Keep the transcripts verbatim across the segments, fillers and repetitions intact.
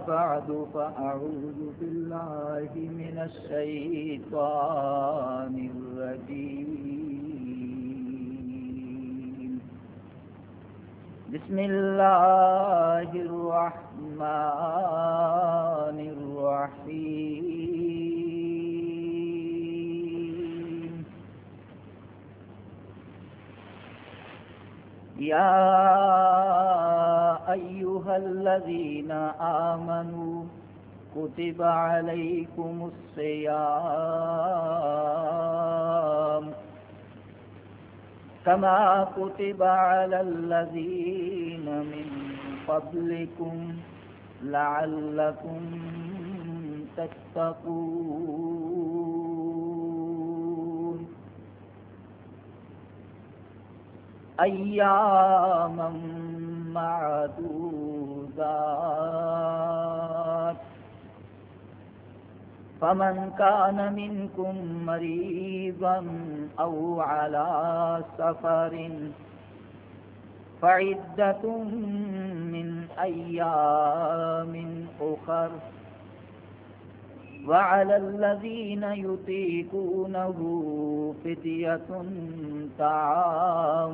بعد فأعوذ بالله من الشيطان الرجيم بسم الله الرحمن الرحيم يا أيها الذين آمنوا كتب عليكم الصيام كما كتب على الذين من قبلكم لعلكم تتقون أياما معدودات فمن كان منكم مريضا أو على سفر فعدة من أيام أخر وعلى الذين يطيقونه فدية طعام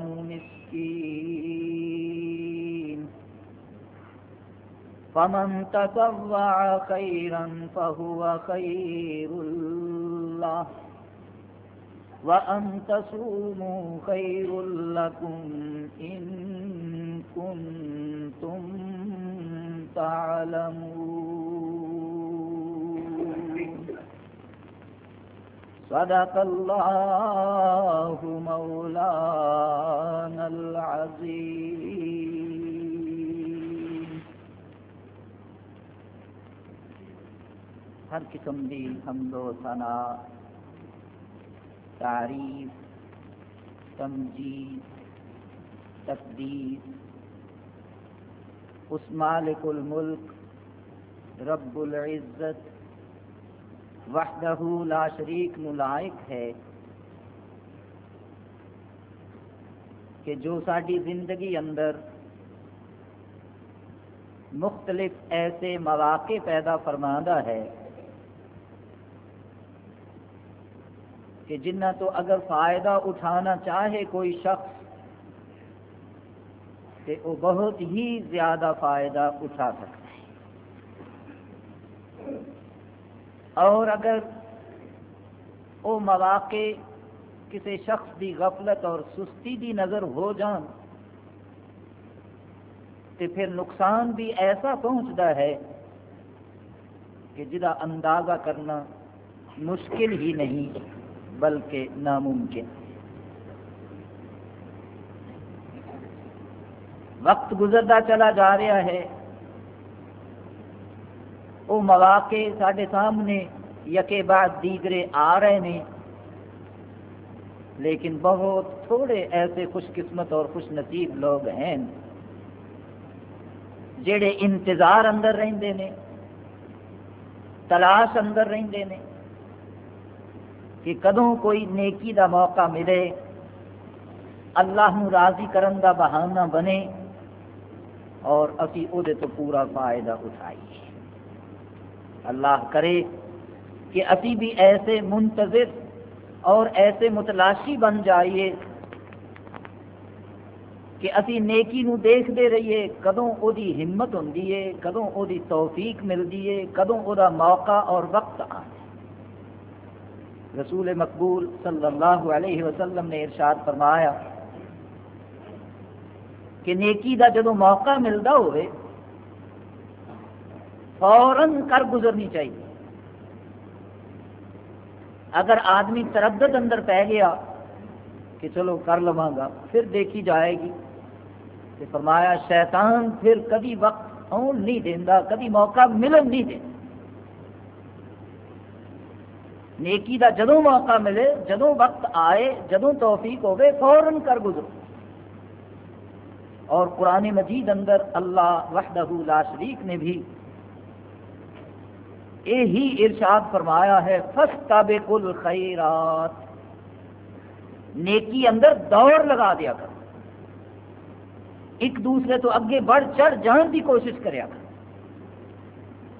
مسكين فمن تطوع خيرا فهو خير له وأن تصوموا خير لكم إن كنتم تعلمون صدق الله مولانا العظيم. ہر قسم دی حمد و ثنا، تعریف، تمجید، تقدیس اس مالک الملک رب العزت وحدہ لا شریک نو لائق ہے کہ جو ساری زندگی اندر مختلف ایسے مواقع پیدا فرماتا ہے کہ جنہ تو اگر فائدہ اٹھانا چاہے کوئی شخص تو وہ بہت ہی زیادہ فائدہ اٹھا سکتا ہے، اور اگر وہ مواقع کسی شخص کی غفلت اور سستی دی نظر ہو جان تو پھر نقصان بھی ایسا پہنچتا ہے کہ جدا اندازہ کرنا مشکل ہی نہیں بلکہ ناممکن۔ وقت گزرتا چلا جا رہا ہے، وہ مواقع سارے سامنے یکے بعد دیگرے آ رہے ہیں، لیکن بہت تھوڑے ایسے خوش قسمت اور خوش نصیب لوگ ہیں جڑے انتظار اندر رہندے نے، تلاش اندر رہندے نے کہ کدوں کوئی نیکی دا موقع ملے، اللہ نو راضی کرن دا بہانہ بنے اور اسی او دے تو پورا فائدہ اٹھائیے۔ اللہ کرے کہ اسی بھی ایسے منتظر اور ایسے متلاشی بن جائیے کہ اسی نیکی نو دیکھ دے رہیے کدوں او دی ہمت ہوندی ہے، کدوں او دی توفیق ملدی ہے، کدوں او دا موقع اور وقت آتا ہے۔ رسول مقبول صلی اللہ علیہ وسلم نے ارشاد فرمایا کہ نیکی دا جدو موقع ملتا ہوئے فوراً کر گزرنی چاہیے۔ اگر آدمی تردد اندر پہ گیا کہ چلو کر لواں گا پھر دیکھی جائے گی، تو فرمایا شیطان پھر کبھی وقت آن نہیں دینا، کبھی موقع ملن نہیں دینا۔ نیکی دا جدوں موقع ملے، جدوں وقت آئے، جدوں توفیق ہوئے فوراً کر گزرو۔ اور قرآن مجید اندر اللہ وحدہ لا شریک نے بھی یہی ارشاد فرمایا ہے فاستبقوا الخیرات، نیکی اندر دوڑ لگا دیا کر، ایک دوسرے تو اگے بڑھ چڑھ جان کی کوشش کریا کر۔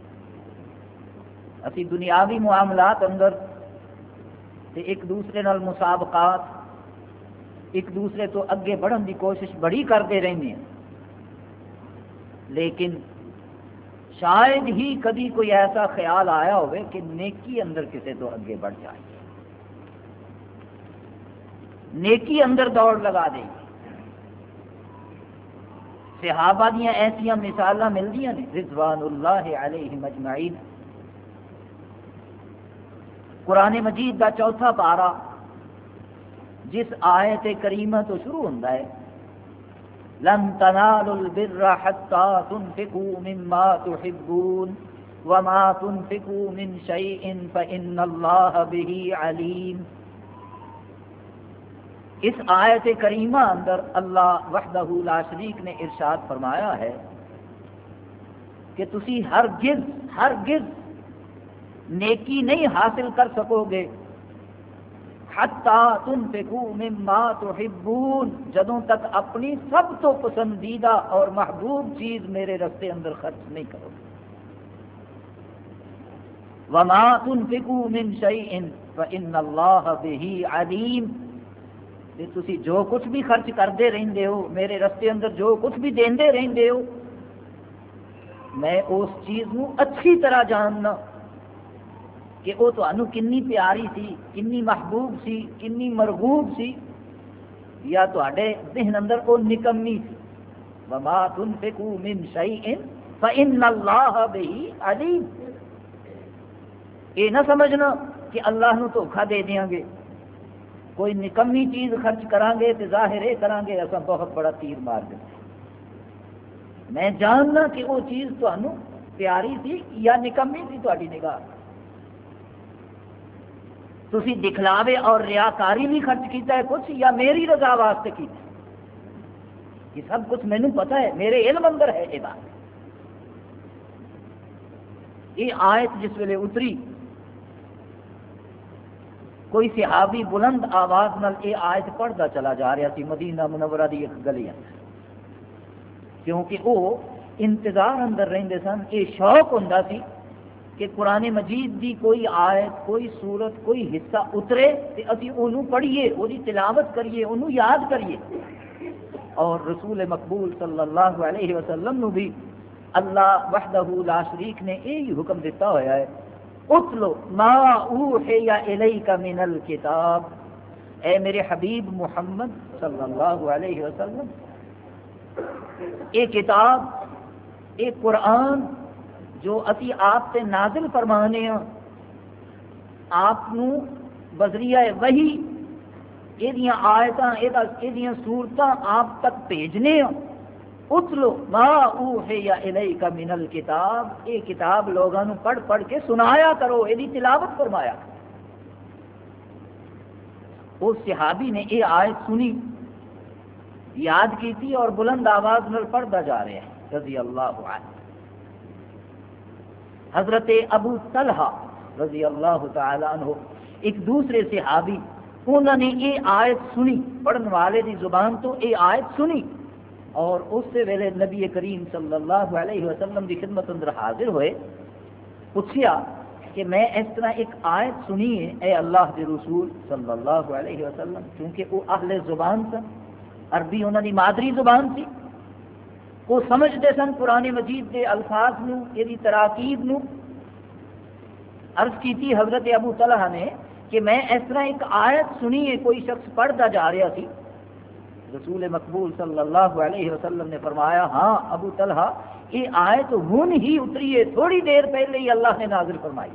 اسی دنیاوی معاملات اندر تے ایک دوسرے نال مسابقات، ایک دوسرے تو اگے بڑھن دی کوشش بڑی کرتے رہتے ہیں، لیکن شاید ہی کبھی کوئی ایسا خیال آیا ہوئے کہ نیکی اندر کسے تو اگے بڑھ جائے، نیکی اندر دوڑ لگا دے۔ صحابہ دیاں ایسیاں مثالاں ملدیاں نے رضوان اللہ علیہم اجمعین۔ قرآن مجید کا چوتھا پارہ جس آیت کریمہ تو شروع ہوتا ہے لن تنالوا البر حتى تنفقوا مما تحبون وما تنفقوا من شيء فإن الله به عليم، اس آیت کریمہ اندر اللہ وحدہ لا شریک نے ارشاد فرمایا ہے کہ تسی ہرگز ہرگز نیکی نہیں حاصل کر سکو گے حتی تنفقوا مما تحبون، جدوں تک اپنی سب تو پسندیدہ اور محبوب چیز میرے رستے اندر خرچ نہیں کرو گے۔ وما تنفقوا من شيء فإن الله به عليم، کہ تسی جو کچھ بھی خرچ کرتے رہندے ہو میرے رستے اندر، جو کچھ بھی دیندے رہندے ہو، میں اس چیز نو اچھی طرح جاننا کہ وہ تانوں کنی پیاری سی، کنی محبوب سی، کنی مرغوب سی، یا تواڈے ذہن اندر وہ نکمی سی۔ وما تنفقوا من شيء فإن الله به عليم، یہ نہ سمجھنا کہ اللہ نو دھوکھا دے دیاں گے، کوئی نکمی چیز خرچ کران گے تو ظاہر یہ کران گے ایسا بہت بڑا تیر مار دیں۔ میں جاننا کہ وہ چیز تانوں پیاری سی یا نکمی سی تہاڈی نگاہ، تسی دکھلاوے اور ریاکاری بھی خرچ کیتا ہے کچھ یا میری رضا واسطے کیتا ہے، یہ سب کچھ مینوں پتا ہے، میرے علم اندر ہے یہ بات۔ یہ آیت جس ویلے اتری کوئی صحابی بلند آواز نال یہ آیت پڑھتا چلا جا رہا سی مدینہ منورہ دی ایک گلی اندر، کیونکہ وہ انتظار اندر رہندے سن، یہ شوق ہوندا سی کہ قرآن مجید دی کوئی آیت، کوئی سورت، کوئی حصہ اترے تے اسی اونوں پڑھیے، وہی تلاوت کریے، اونوں یاد کریے۔ اور رسول مقبول صلی اللہ علیہ وسلم نو بھی اللہ وحدہ لا شریک نے یہی حکم دیتا ہوا ہے، اتلو ما اوحی الیک من الکتاب، اے میرے حبیب محمد صلی اللہ علیہ وسلم، اے کتاب، اے قرآن جو اسی آپ سے نازل فرمانے ہیں، آپ نو بذریعہ وحی یہ آیتاں یہ صورتاں آپ تک بھیجنے ہیں، اتلو ما اوحی الیک من الکتاب، یہ کتاب لوگوں پڑھ پڑھ کے سنایا کرو، یہ تلاوت فرمایا کرو۔ اس صحابی نے یہ آیت سنی، یاد کی تھی اور بلند آواز نال پڑھتا جا رہا ہے رضی اللہ عنہ۔ حضرت ابو طلحہ رضی اللہ تعالی عنہ ایک دوسرے صحابی، انہوں نے یہ آیت سنی، پڑھن والے دی زبان تو یہ آیت سنی، اور اس سے ویلے نبی کریم صلی اللہ علیہ وسلم کی خدمت اندر حاضر ہوئے، پوچھیا کہ میں اس طرح ایک آیت سنی ہے اے اللہ کے رسول صلی اللہ علیہ وسلم، کیونکہ وہ اہل زبان سن، عربی انہوں کی مادری زبان تھی، وہ سمجھتے سن قرآن مجید کے الفاظ نو، یہ تراکیب نو۔ عرض کی تھی حضرت ابو طلحہ نے کہ میں اس طرح ایک آیت سنی ہے، کوئی شخص پڑھتا جا رہا سی، رسول مقبول صلی اللہ علیہ وسلم نے فرمایا ہاں ابو طلحہ یہ آیت ہن ہی اتری ہے، تھوڑی دیر پہلے ہی اللہ نے نازل فرمائی،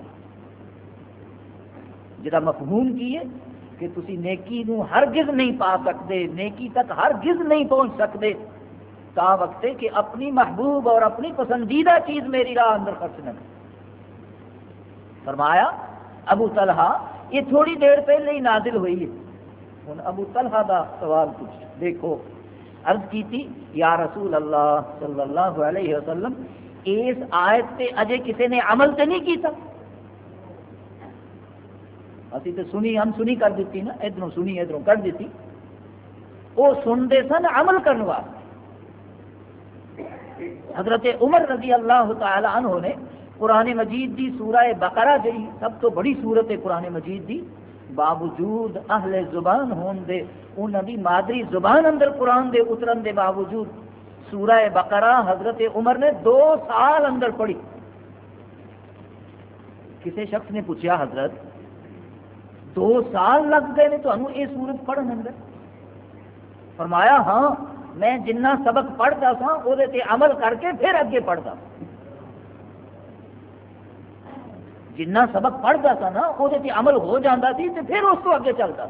جدا مفہوم کی ہے کہ تسی نیکی نو ہرگز نہیں پا سکتے، نیکی تک ہرگز نہیں پہنچ سکتے تا وقت کہ اپنی محبوب اور اپنی پسندیدہ چیز میری راہ اندر خرچ نہ کرے۔ فرمایا ابو طلحہ یہ تھوڑی دیر پہلے ہی نازل ہوئی ہے۔ ہن ابو طلحہ دا سوال پوچھ دیکھو، عرض کی تھی یا رسول اللہ صلی اللہ علیہ وسلم اس آیت تے اجے کسی نے عمل تے نہیں کیتا، اسی تے سنی ہم سنی کر دیتی نا، ادھروں سنی ادھروں کر دیتی، وہ سنتے سن عمل کرنے واسطے۔ حضرت عمر رضی اللہ تعالی عنہ نے قرآن مجید دی سورہ بقرہ جڑی سب تو بڑی سورت ہے قرآن مجید دی، باوجود اہل زبان ہون دے انہاں دی مادری زبان اندر قرآن دے اترن دے باوجود سورہ بقرہ حضرت عمر نے دو سال اندر پڑھی۔ کسی شخص نے پوچھا حضرت دو سال لگ گئے نے تمہیں یہ سورت پڑھن اندر؟ فرمایا ہاں میں جنہ سبق پڑھتا سا وہ عمل کر کے پھر اگے پڑھتا، جنہ سبق پڑھتا سا نا وہ عمل ہو جاتا سی تو پھر اس کو اگے چلتا۔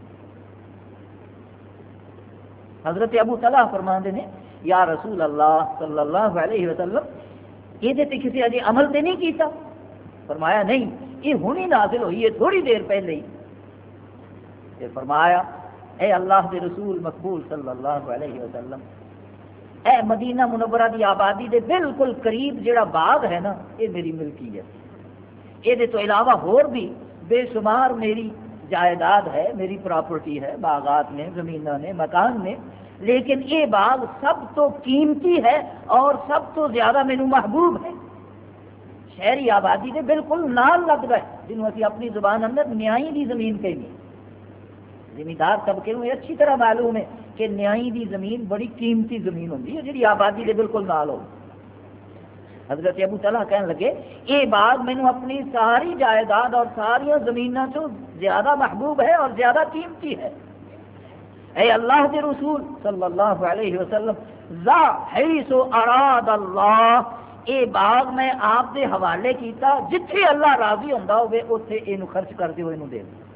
حضرت ابو طلحہ فرماندے نے یا رسول اللہ صلی اللہ علیہ وسلم یہ کسی اجے عمل تے نہیں کیتا؟ فرمایا نہیں یہ ہونی نازل ہوئی ہے تھوڑی دیر پہلے ہی۔ پھر فرمایا اے اللہ کے رسول مقبول صلی اللہ علیہ وسلم، اے مدینہ منورہ دی آبادی دے بالکل قریب جڑا باغ ہے نا یہ میری ملکیت، یہ تو علاوہ اور بھی بے شمار میری جائیداد ہے، میری پراپرٹی ہے، باغات نے، زمیناں نے، مکان نے، لیکن یہ باغ سب تو قیمتی ہے اور سب تو زیادہ مینوں محبوب ہے۔ شہری آبادی دے بالکل نال لگ گئے جنہوں اسی اپنی زبان اندر نیائی دی زمین کہیں، زمیندار طبقے میں اچھی طرح معلوم ہے کہ نیائی دی زمین بڑی قیمتی زمین ہوتی ہے جی آبادی دے بالکل نال ہو۔ حضرت ابو طلحہ کہنے لگے یہ باغ مینوں اپنی ساری جائیداد اور ساری زمیناں چوں زیادہ محبوب ہے اور زیادہ قیمتی ہے۔ اے اللہ کے رسول صلی اللہ علیہ وسلم ذا حیث اراد اللہ، اے باغ میں آپ دے حوالے کیتا جتھے اللہ راضی ہوندا ہوے اوتھے اینو خرچ کر دیو، اینو دے دیو۔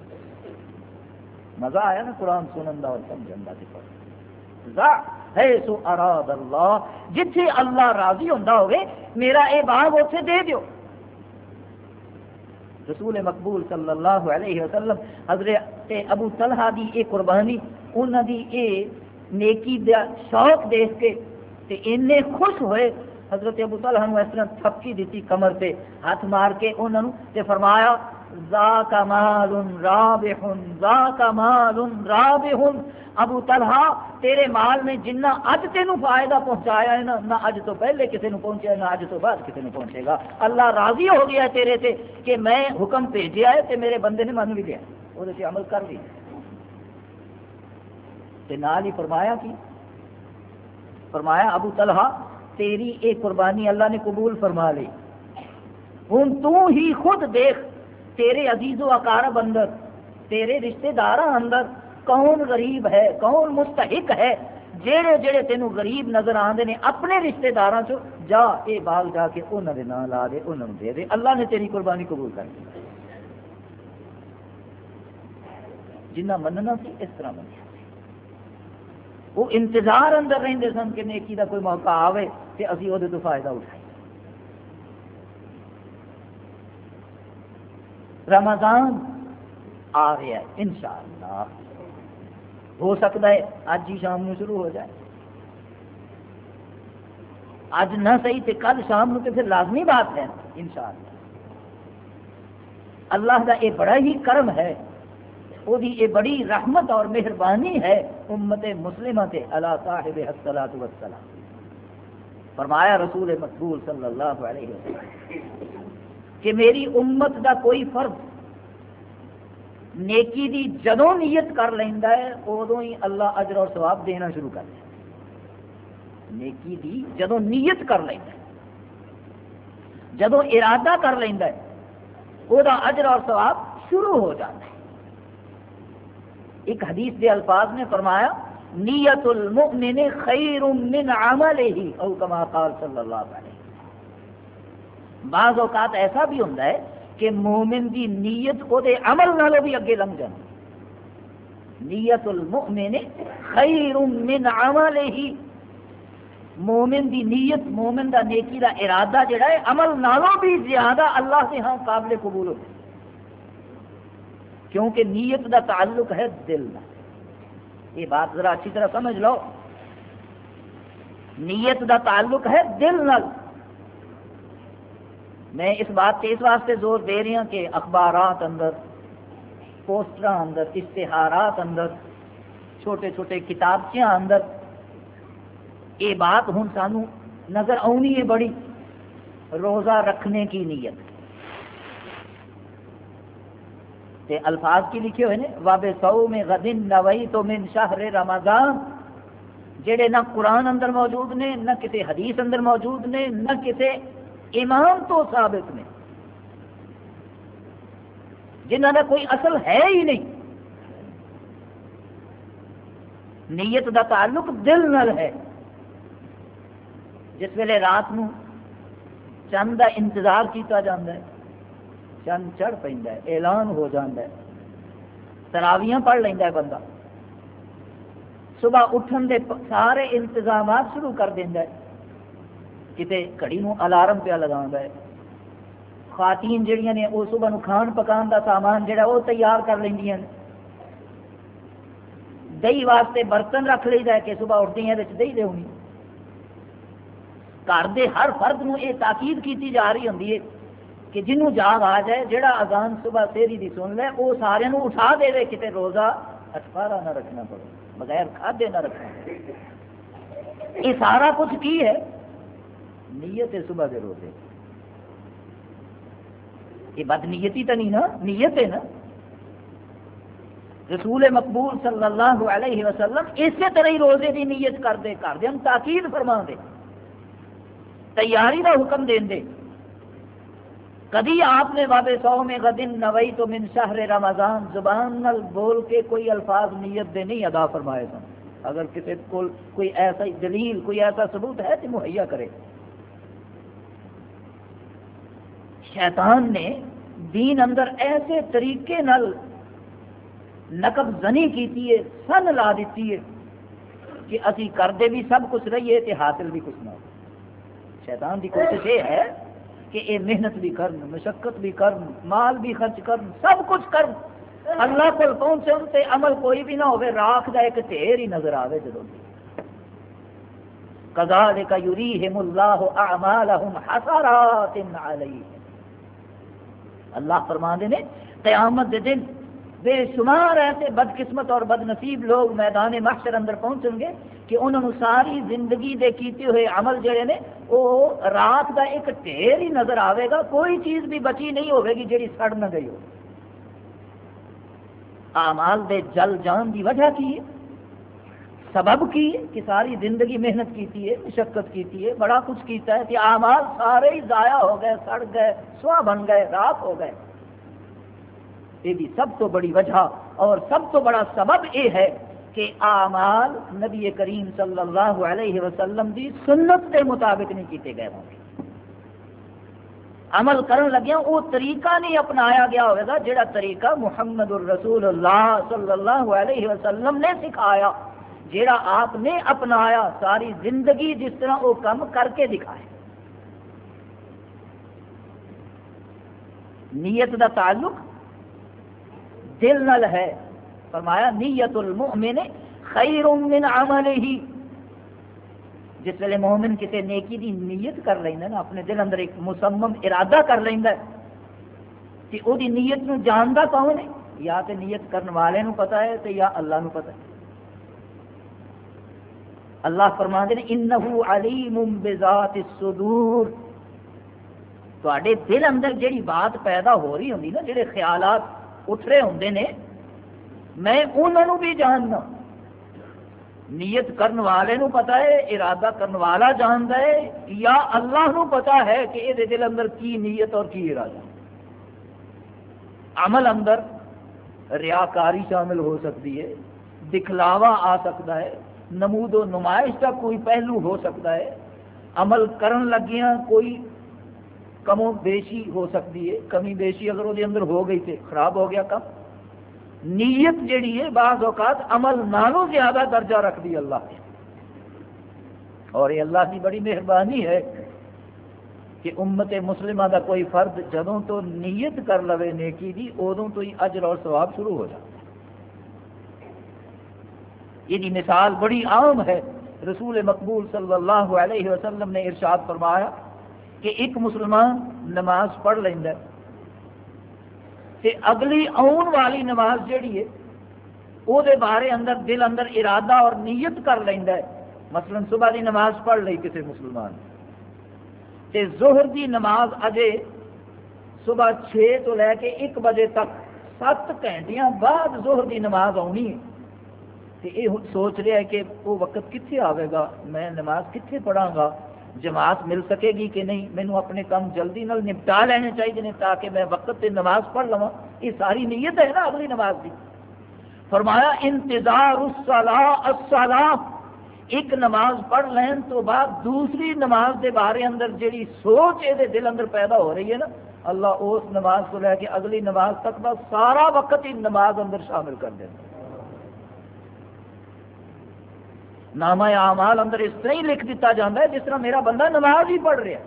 مزہ آیا نا قرآن سنن دا اور سمجھن دا۔ ذا حیث اراد اللہ، جتھے اللہ راضی ہوندا ہوے میرا اے باغ اوتھے دے دیو۔ رسول مقبول صلی اللہ علیہ وسلم حضرت ابو طلحہ دی اے قربانی، انہاں دی اے نیکی دا شوق دیکھ کے تے اتنے خوش ہوئے، حضرت ابو طلحہ نے اس طرح تھپکی دیتی کمر تے ہاتھ مار کے انہوں نے تے فرمایا ذاک مال رابح، ذاک مال رابح، ابو طلحہ تیرے مال نے جنہ اج تینوں فائدہ پہنچایا ہے نا، نہ اج تو پہلے کسی نے پہنچا نہ اج تو بعد کسی نے پہنچے گا۔ اللہ راضی ہو گیا ہے تیرے تے کہ میں حکم بھیجیا ہے تے میرے بندے نے من بھی لیا، وہ عمل کر لیا۔ تے نال ہی فرمایا کی فرمایا ابو طلحہ تیری ایک قربانی اللہ نے قبول فرما لی، ہوں تو ہی خود دیکھ تیرے عزیز و اقارب اندر، تیرے رشتہ داراں اندر کون غریب ہے، کون مستحق ہے، جیڑے جیڑے تینوں غریب نظر آندے نے اپنے رشتہ داراں چو جا اے باغ جا کے انہاں دے نام لا دے، انہاں نوں دے دے، اللہ نے تیری قربانی قبول کر لی۔ جنہ مننا سی اس طرح منیا، وہ انتظار اندر رہندے سن کہ نیکی دا کوئی موقع آوے تے اسی اودے تو فائدہ اٹھائیں۔ رمضان آ رہا ہے انشاءاللہ، ہو سکتا ہے آج ہی شام نو شروع ہو جائے، آج نہ صحیح تے کل شام نو تے پھر لازمی بات ہے انشاءاللہ۔ اللہ دا یہ بڑا ہی کرم ہے، وہ دی یہ بڑی رحمت اور مہربانی ہے امت مسلمہ تے علی صاحب الصلاۃ والسلام۔ فرمایا رسول مقبول صلی اللہ علیہ وسلم کہ میری امت دا کوئی فرد نیکی دی جدوں نیت کر لیندا ہے ادوں ہی اللہ اجر اور ثواب دینا شروع کر دے۔ نیکی دی جدوں نیت کر لیندا ہے، جدوں ارادہ کر لیندا ہے، او دا اجر اور ثواب شروع ہو جاتا ہے۔ ایک حدیث دے الفاظ نے فرمایا نیت المؤمن خیر من عملہ او کما قال صلی اللہ علیہ وسلم۔ بعض اوقات ایسا بھی ہوتا ہے کہ مومن دی نیت وہ دے عمل نالوں بھی اگے لنگ جاتی۔ نیت المؤمن خیر من عملہ، مومن دی نیت، مومن دا نیکی دا ارادہ جڑا ہے عمل نالوں بھی زیادہ اللہ سے ہاں قابل قبول ہوتا ہے، کیونکہ نیت دا تعلق ہے دل دا۔ یہ بات ذرا اچھی طرح سمجھ لو، نیت دا تعلق ہے دل نال۔ میں اس بات کے اس واسطے زور دے رہی ہوں کہ اخبارات اندر، پوسٹر اندر، اشتہارات اندر، چھوٹے چھوٹے کتابچیاں اندر یہ بات ہوں سانو نظر آنی ہے بڑی روزہ رکھنے کی نیت. تے الفاظ کی لکھے ہوئے نے وَبِصَوْمِ غَدٍ نَوَيْتُ مِنْ شَهْرِ رَمَضَانَ، جڑے نہ قرآن اندر موجود نے، نہ کسی حدیث اندر موجود نے، نہ کسی امام تو ثابت نے، جنہاں کا کوئی اصل ہے ہی نہیں. نیت دا تعلق دل نال ہے. جس ویلے رات نو چند دا انتظار کیتا جاندہ ہے، چند چڑھ پیندا ہے، اعلان ہو جاندہ ہے، تراویاں پڑھ لیندا ہے بندہ، صبح اٹھن دے سارے انتظامات شروع کر دیندا ہے، کتے گھڑی نو الارم پہ لگاندا ہے، خواتین جڑیاں نے وہ صبح نو کھان پکان دا سامان جڑا وہ تیار کر لیندیاں نے، دہی واسطے برتن رکھ لیدا ہے کہ صبح اٹھدی ہیں وچ دہی دے ہونی. گھر دے ہر فرد نو یہ تاکید کیتی جا رہی ہوندی ہے کہ جنوں جاگ آ جائے جڑا اذان صبح سیری دی سن لے وہ سارے نو اٹھا دے دے، کتے روزہ اٹھارہ نہ رکھنا پڑے، بغیر کھادے نہ رکھنا پڑے. یہ سارا کچھ کی ہے؟ نیت ہے صبح دے روزے. یہ بد نیتی تو نہیں نا، نیت ہے نا. رسول مقبول صلی اللہ علیہ وسلم اسی طرح ہی روزے دی نیت کر دے کر دے ہم تاکید فرما دے، تیاری دا حکم دین دے. کدی آپ نے وابے صوم غد نویت من شہر رمضان زبان نال بول کے کوئی الفاظ نیت دے نہیں ادا فرمائے سن. اگر کسی کو کوئی ایسا دلیل کوئی ایسا ثبوت ہے تو مہیا کرے. شیطان نے دین اندر ایسے طریقے نال نقب زنی کیتی ہے، سن لا دیتی ہے کہ اسی کردے بھی سب کچھ رہیے تے حاصل بھی کچھ نہ ہو. شیطان دی کوشش یہ ہے کہ اے محنت بھی کرن، مشقت بھی کرن، مال بھی خرچ کرن، سب کچھ کرن، اللہ کو پہنچن تے عمل کوئی بھی نہ ہوئے، راکھ دا ایک ڈھیر ہی نظر آوے. جدوں کذالک یریہم اللہ اعمالہم حسرات علیہم، اللہ فرماندے نے قیامت دے دن بے شمار ایسے بد قسمت اور بد نصیب لوگ میدان محشر اندر پہنچن گے کہ انہوں نے ساری زندگی دے کیتے ہوئے عمل جڑے نے وہ رات دا ایک ڈھیر ہی نظر آئے گا، کوئی چیز بھی بچی نہیں ہوئے گی جڑی سڑ نہ گئی ہو. اعمال دے جل جان دی وجہ کی ہے، سبب کی ہے کہ ساری زندگی محنت کیتی ہے، مشقت کیتی ہے، بڑا کچھ کیتا ہے کہ اعمال سارے ہی ضائع ہو گئے، سڑ گئے، سوا بن گئے، راک ہو گئے. یہ بھی سب تو بڑی وجہ اور سب تو بڑا سبب یہ ہے کہ اعمال نبی کریم صلی اللہ علیہ وسلم دی سنت کے مطابق نہیں کیتے گئے ہوں گے. عمل کرن لگیا وہ طریقہ نہیں اپنایا گیا ہوئے گا جڑا طریقہ محمد الرسول اللہ صلی اللہ علیہ وسلم نے سکھایا، جڑا آپ نے اپنایا، ساری زندگی جس طرح وہ کام کر کے دکھایا. نیت دا تعلق دل نال ہے. فرمایا نیت المؤمن خیر من عملہ، جس ویلے مومن کسی نیکی دی نیت کر لینا نا، اپنے دل اندر ایک مصمم ارادہ کر لینا کہ وہ دی نیت نو جاندا کون ہے؟ یا تے نیت کرن والے نو پتہ ہے تے یا اللہ نو پتہ ہے. اللہ فرماندے نے انہ علیم بذات الصدور، تواڈے دل اندر جڑی بات پیدا ہو رہی ہوندی نا، جڑے خیالات اٹھ رہے ہوندے نے، میں انہوں نے بھی جاننا. نیت کرن والے نو پتا ہے، ارادہ کرن والا جانتا ہے، یا اللہ نو پتا ہے کہ یہ دل اندر کی نیت اور کی ارادہ. عمل اندر ریاکاری شامل ہو سکتی ہے، دکھلاوا آ سکتا ہے، نمود و نمائش کا کوئی پہلو ہو سکتا ہے، عمل کرن لگیاں کوئی کم و بیشی ہو سکتی ہے، کمی بیشی اگر وہ اندر ہو گئی تو خراب ہو گیا کم. نیت جڑی ہے بعض اوقات عمل نالوں زیادہ درجہ رکھ دی اللہ نے، اور یہ اللہ کی بڑی مہربانی ہے کہ امت مسلمہ دا کوئی فرد جدوں تو نیت کر لوے نیکی دی ادوں تو ہی اجر اور ثواب شروع ہو جاتا. یہ مثال بڑی عام ہے. رسول مقبول صلی اللہ علیہ وسلم نے ارشاد فرمایا کہ ایک مسلمان نماز پڑھ لینا تے اگلی آن والی نماز جڑی ہے وہ دے بارے اندر دل اندر ارادہ اور نیت کر لینا ہے. مثلا صبح دی نماز پڑھ لی کسی مسلمان، تے ظہر دی نماز اجے صبح چھ تو لے کے ایک بجے تک سات گھنٹیاں بعد ظہر دی نماز آنی ہے، تے یہ سوچ رہا ہے کہ وہ وقت کتنے آئے گا، میں نماز کتنے پڑھاں گا، جماعت مل سکے گی کہ نہیں، مینوں اپنے کام جلدی نال نپٹا لینے چاہیے تاکہ میں وقت تے نماز پڑھ لواں۔ یہ ساری نیت ہے نا اگلی نماز کی۔ فرمایا انتظار الصلاۃ الصلاۃ، ایک نماز پڑھ لین تو بعد دوسری نماز دے بارے اندر جیڑی سوچ یہ دل اندر پیدا ہو رہی ہے نا، اللہ اس نماز کو لے کے اگلی نماز تک دا سارا وقت ہی نماز اندر شامل کر دیتا۔ نامہ اعمال اندر اس طرح ہی لکھ دیتا جاتا ہے جس طرح میرا بندہ نماز ہی پڑھ رہا ہے۔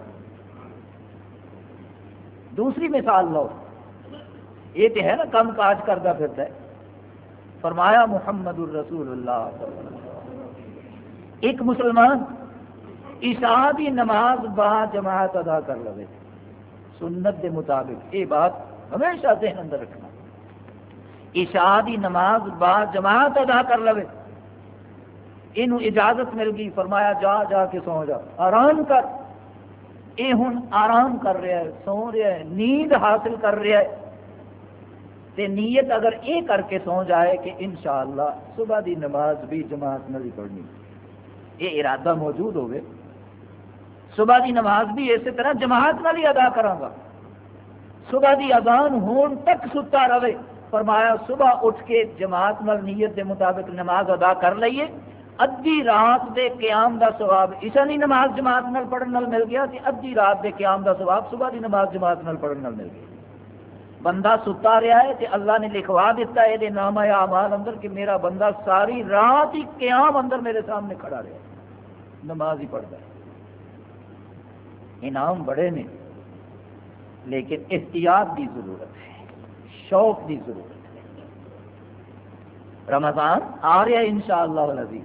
دوسری مثال لو، یہ تو ہے نا کام کاج کرتا پھرتا ہے۔ فرمایا محمد الرسول اللہ صلی اللہ علیہ وسلم، ایک مسلمان عشاء کی نماز با جماعت ادا کر لے سنت کے مطابق، یہ بات ہمیشہ ذہن اندر رکھنا، عشاء کی نماز با جماعت ادا کر لے، یہ اجازت مل گئی، فرمایا جا جا کے سو جا، آرام کر۔ یہ ہوں آرام کر رہا ہے، سو رہا ہے، نیند حاصل کر رہا ہے، تے نیت اگر یہ کر کے سو جائے کہ انشاءاللہ صبح دی نماز بھی جماعت نہ پڑھنی، یہ ارادہ موجود ہوگی، صبح دی نماز بھی اسی طرح جماعت نہ ہی ادا کراں گا، صبح دی اذان ہون تک ستا رہے، فرمایا صبح اٹھ کے جماعت نال نیت دے مطابق نماز ادا کر لئیے، ادھی رات دے قیام دا ثواب عشاء دی نماز جماعت نال پڑھن نال مل گیا، تے ادھی رات دے قیام دا ثواب صبح دی نماز جماعت نال پڑھن نال مل گیا۔ بندہ ستا رہا ہے تے اللہ نے لکھوا دیتا ہے یہ نامہ اعمال اندر کہ میرا بندہ ساری رات ہی قیام اندر میرے سامنے کھڑا رہا ہے، نماز ہی پڑھتا ہے۔ انعام بڑے نے، لیکن احتیاط کی ضرورت ہے، شوق کی ضرورت ہے۔ رمضان آ رہا ہے انشاءاللہ العزیز،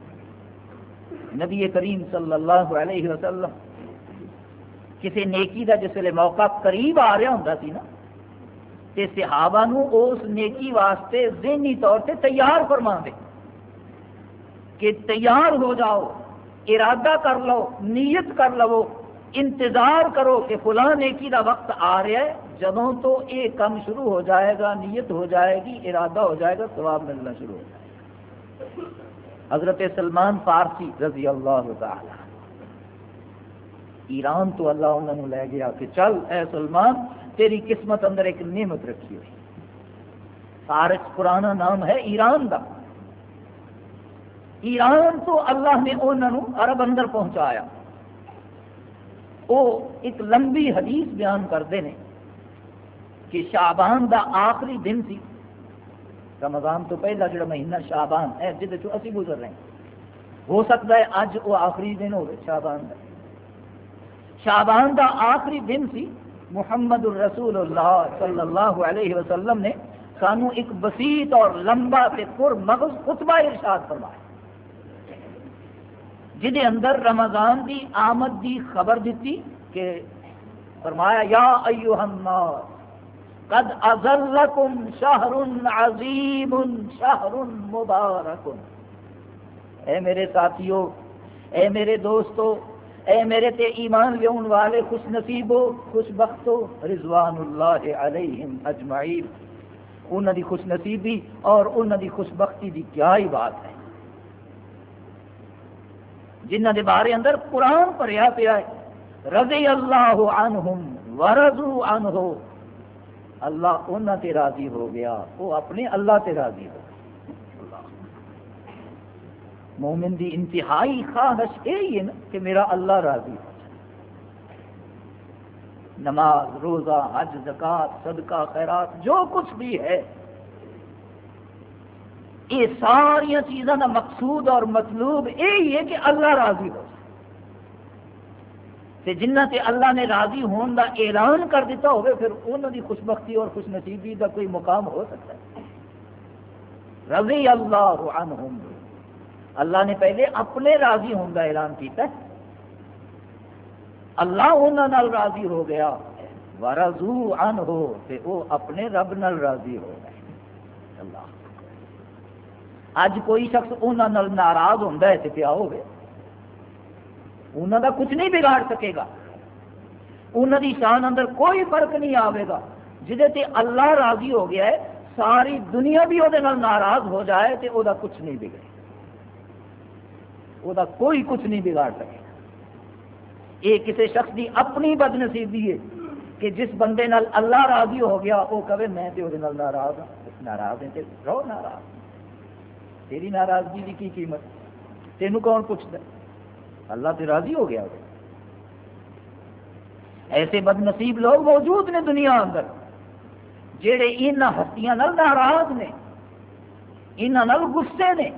نبی کریم صلی اللہ علیہ وسلم کسی نیکی دا جس ویلے موقع قریب آ رہا ہوندا سی نا، تے صحابہ نو اس نیکی واسطے ذہنی طور سے تیار فرما دے کہ تیار ہو جاؤ، ارادہ کر لو، نیت کر لو، انتظار کرو کہ فلاں نیکی دا وقت آ رہا ہے، جدوں تو یہ کام شروع ہو جائے گا، نیت ہو جائے گی، ارادہ ہو جائے گا، ثواب ملنا شروع ہو جائے گا۔ حضرت سلمان فارسی رضی اللہ تعالی ایران تو اللہ انہوں نے لے گیا کہ چل اے سلمان تیری قسمت اندر ایک نعمت رکھی ہوئی، فارس پرانا نام ہے ایران دا، ایران تو اللہ نے انہوں نے عرب اندر پہنچایا۔ وہ ایک لمبی حدیث بیان کرتے ہیں کہ شعبان دا آخری دن سی، رمضان تو پہلا جڑا مہینہ شعبان ہے جہد چ اسی گزر رہے ہیں، ہو سکتا ہے اج وہ آخری دن ہو شعبان دا، شعبان دا آخری دن سی، محمد الرسول اللہ صلی اللہ علیہ وسلم نے سانو ایک بسیط اور لمبا تے پر مغز خطبہ ارشاد فرمایا، جہدے اندر رمضان دی آمد دی خبر دیتی کہ فرمایا یا ایھا الناس قد اظلکم شہر عظیم شہر مبارک، اے میرے ساتھیو، اے میرے دوستو، اے میرے تے ایمان لیون والے خوش نصیبو، خوش بختو، رضوان اللہ علیہم اجمعین، انہاں دی خوش نصیبی اور انہاں دی خوش بختی دی کیا ہی بات ہے، جنہ دے بارے اندر قرآن پڑھیا پیا ہے، رضی اللہ عنہم ورضوا عنہ، اللہ انہاں تے راضی ہو گیا، وہ اپنے اللہ تے راضی ہو گیا۔ مومن دی انتہائی خواہش یہی ہے نا کہ میرا اللہ راضی ہو جائے۔ نماز، روزہ، حج، زکوٰۃ، صدقہ، خیرات، جو کچھ بھی ہے، یہ ساری چیزوں کا مقصود اور مطلوب یہی ہے کہ اللہ راضی ہو جائے، جنہ تے اللہ نے راضی ہون دا اعلان کر دیتا ہوئے پھر انہوں دی خوش بختی اور خوش نصیبی دا کوئی مقام ہو سکتا ہے۔ رضی اللہ عنہم، اللہ نے پہلے اپنے راضی ہون دا اعلان کیتا ہے، اللہ انہاں نال راضی ہو گیا، ورضوا عنہ، تے وہ اپنے رب نال راضی ہو گئے۔ اللہ اج کوئی شخص انہاں نال ناراض ہوندا ہے تے پیا ہوے، انہاں دا کچھ نہیں بگاڑ سکے گا، انہوں دی شان اندر کوئی فرق نہیں آئے گا. جہے تے اللہ راضی ہو گیا ہے ساری دنیا بھی وہ ناراض ہو جائے تو وہ کچھ نہیں بگڑے، وہ کوئی کچھ نہیں بگاڑ سکے. یہ کسی شخص کی اپنی بد نصیبی ہے کہ جس بندے نال اللہ راضی ہو گیا وہ کہے میں تو وہ ناراض ہوں. ناراض ہے رہو ناراض، تیری ناراضگی کی کی قیمت تینوں کون پوچھتا؟ اللہ تو راضی ہو گیا. ایسے بد نصیب لوگ موجود نے دنیا اندر جہے ان ہستیاں نال ناراض نے، انہاں نال غصے نے،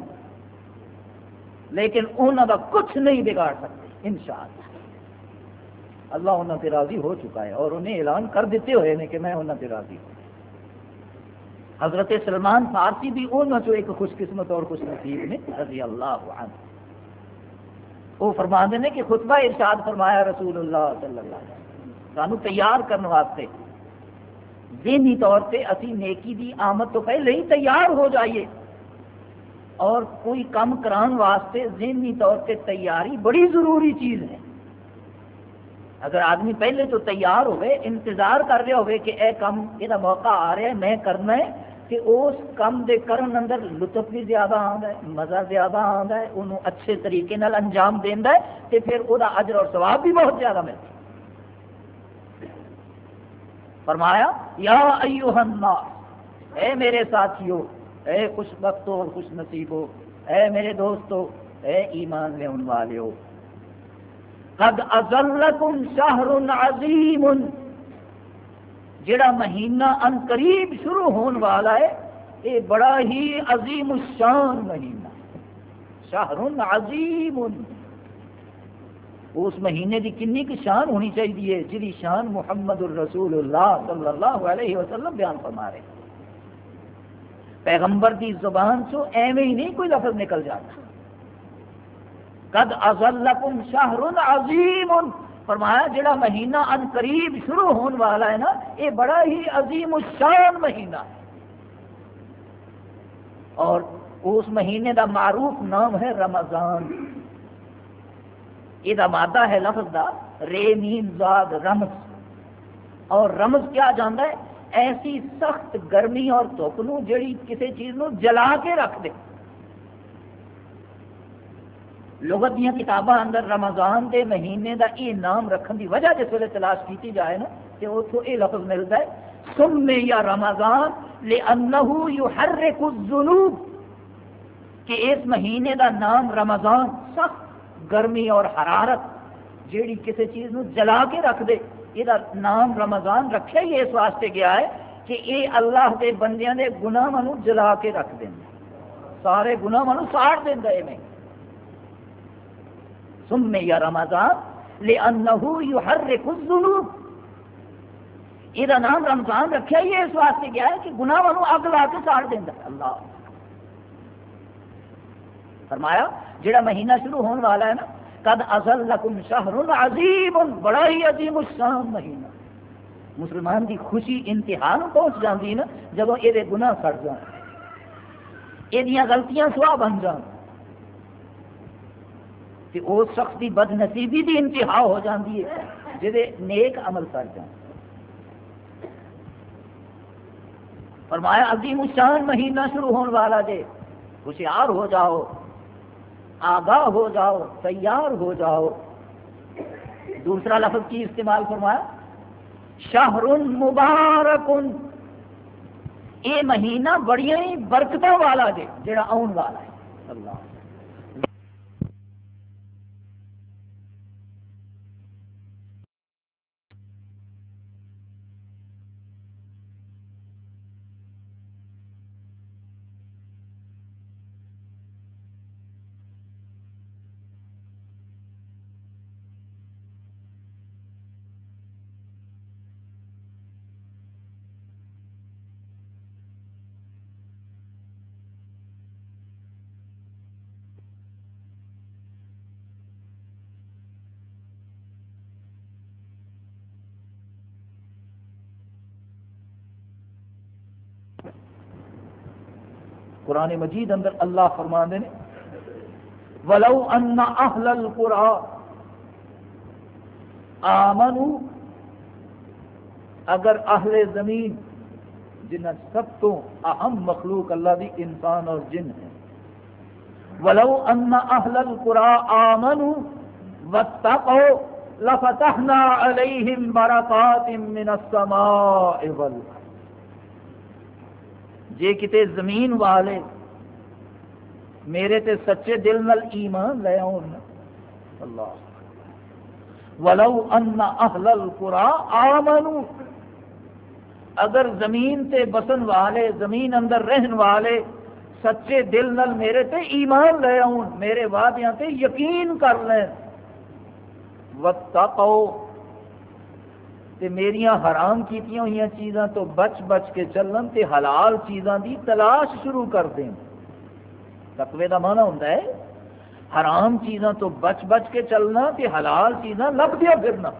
لیکن انہاں دا کچھ نہیں بگاڑ سکتے انشاءاللہ. اللہ انہاں سے راضی ہو چکا ہے اور انہیں اعلان کر دیتے ہوئے نے کہ میں انہاں سے راضی ہوں. حضرت سلمان فارسی بھی انہاں چوں ایک خوش قسمت اور خوش نصیب نے رضی اللہ عنہ. وہ فرماندے نے کہ خطبہ ارشاد فرمایا رسول اللہ صلی اللہ علیہ وسلم سانو تیار کرنے واسطے ذہنی طور پہ اسی نیکی دی آمد تو پہلے ہی تیار ہو جائیے، اور کوئی کام کران واسطے ذہنی طور پہ تیاری بڑی ضروری چیز ہے. اگر آدمی پہلے تو تیار ہوئے، انتظار کر رہے ہوئے کہ اے کام یہ موقع آ رہا ہے میں کرنا ہے، کہ اس کام دے کرن اندر لطف بھی زیادہ آتا ہے، مزہ زیادہ آتا ہے، انہوں اچھے طریقے نال انجام دینا ہے، تو پھر وہ اجر اور ثواب بھی بہت زیادہ ملتا ہے. فرمایا یا ایھا الناس، اے میرے ساتھیو، اے خوش بختو اور خوش نصیبو، اے میرے دوستو، اے ایمان لے ان والیو، قد اظلکم شہر عظیم، جڑا مہینہ ان قریب شروع ہون والا ہے یہ بڑا ہی عظیم الشان مہینہ، شہر عظیم. اس مہینے کی کنی کی شان ہونی چاہیے جی شان محمد الرسول اللہ صلی اللہ علیہ وسلم بیان فرما رہے. پیغمبر کی زبان چو ایویں ہی نہیں کوئی لفظ نکل جاتا. قد اظلکم شہر عظیم، فرمایا جڑا مہینہ ان قریب شروع ہون والا ہے نا یہ بڑا ہی عظیم الشان مہینہ ہے. اور اس مہینے دا معروف نام ہے رمضان. یہ مادہ ہے لفظ دا رے میم زاد رمز، اور رمز کیا جانتا ہے؟ ایسی سخت گرمی اور دھوپ نو جڑی کسی چیز نو جلا کے رکھ دے. لغت دیا کتاباں اندر رمضان دے مہینے دا یہ نام رکھن دی وجہ جس ویلے تلاش کیتی جائے نا کہ اتوں یہ لفظ ملتا ہے سمّی یا رمضان لأنہ یحرک الذنوب، کہ اس مہینے دا نام رمضان سخت گرمی اور حرارت جیڑی کسی چیز نو جلا کے رکھ دے، یہ نام رمضان رکھا ہی اس واسطے گیا ہے کہ یہ اللہ کے بندیاں دے گناہاں نو جلا کے رکھ دینا، سارے گناہاں نو ساڑ دینا ہے. میں سمّی یا رمضان لأنہ یحرک الذنوب، یہ نام رمضان رکھا ہی اس واسطے گیا ہے کہ گناہاں نو اگ لا کے ساڑ دینا. اللہ فرمایا جڑا مہینہ شروع ہونے والا ہے نا قد اظلکم شہر عظیم، بڑا ہی عظیم الشان مہینہ. مسلمان کی خوشی انتہا نو پہنچ جاتی ہے نا جب یہ گناہ سڑ جان، یہ غلطیاں سواہ بن جان، کہ اس شخص کی بد نصیبی کی انتہا ہو جاتی ہے جہے نیک عمل کر جان. فرمایا عظیم الشان مہینہ شروع ہونے والا جے، ہوشیار ہو جاؤ، آگاہ ہو جاؤ، تیار ہو جاؤ. دوسرا لفظ کی استعمال فرمایا شہر مبارک، یہ مہینہ بڑی ہی برکتوں والا جے جڑا آن والا ہے. اللہ قرآن مجید اندر اللہ فرماندے نے وَلَوْ أَنَّ أَهْلَ الْقُرَىٰ آمَنُوا اگر اہل زمین جنہ سب تو اہم مخلوق اللہ دی انسان اور جن ہے، وَلَوْ أَنَّ أَهْلَ الْقُرَىٰ آمَنُوا وَاتَّقَوْا لَفَتَحْنَا عَلَيْهِمْ بَرَكَاتٍ مِّنَ السَّمَاءِ وَالْأَرْضِ، جے کتے زمین والے میرے تے سچے دل نال ایمان لے آن، اللہ وَلَوْ أَنَّ أَهْلَ الْقُرَىٰ آمَنُوا، اگر زمین تے بسن والے، زمین اندر رہن والے سچے دل نال میرے تے ایمان لے آن، میرے وعدیاں تے یقین کر لیں، وَاتَّقَوْا تے میریاں حرام کیتیاں ہوئی چیزاں تو بچ بچ کے چلن تے حلال چیزاں دی تلاش شروع کر دیں۔ تقوی دا معنی ہوتا ہے حرام چیزاں تو بچ بچ کے چلنا تے حلال چیزاں لب دیا پھرنا۔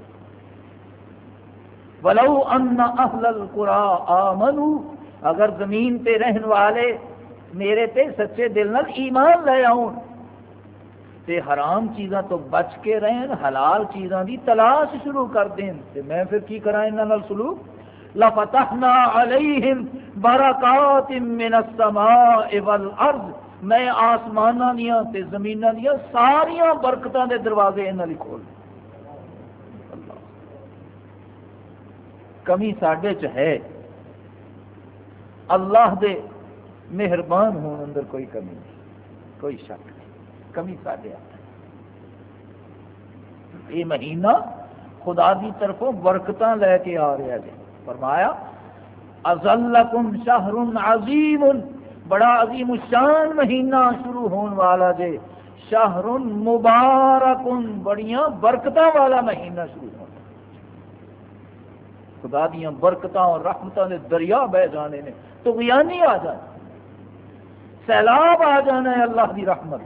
وَلَوْ أَنَّ أَهْلَ الْقُرَىٰ آمَنُوا، اگر زمین پہ رہن والے میرے تے سچے دل نال ایمان لے آؤں تے حرام چیزاں تو بچ کے رہن، حلال چیزاں دی تلاش شروع کر دیں، تے میں پھر کی کراں انہاں نال سلوک؟ لَفَتَحْنَا عَلَيْهِمْ بَرَكَاتٍ مِّنَ السَّمَاءِ وَالْأَرْضِ، میں آسماناں دیاں تے زمیناں دیاں ساریاں برکتاں دے دروازے انہاں لئی کھول دیں۔ اللہ، کمی ساڈے چ ہے، اللہ دے مہربان ہون اندر کوئی کمی نہیں، کوئی شک نہیں، کمی ساڈے آتا ہے۔ یہ مہینہ خدا دی طرفوں برکتاں لے کے آ رہا ہے، فرمایا اَذَلَّكُمْ شَهْرٌ عَظِيمٌ، بڑا عظیم الشان مہینہ شروع ہون والا جے، شہر مبارک، بڑیاں برکتاں والا مہینہ شروع ہونا، خدا دیاں برکتاں اور رحمتاں دے دریا بہ جانے نے، تو غیانی آ جانا، سیلاب آ جانا ہے اللہ دی رحمت۔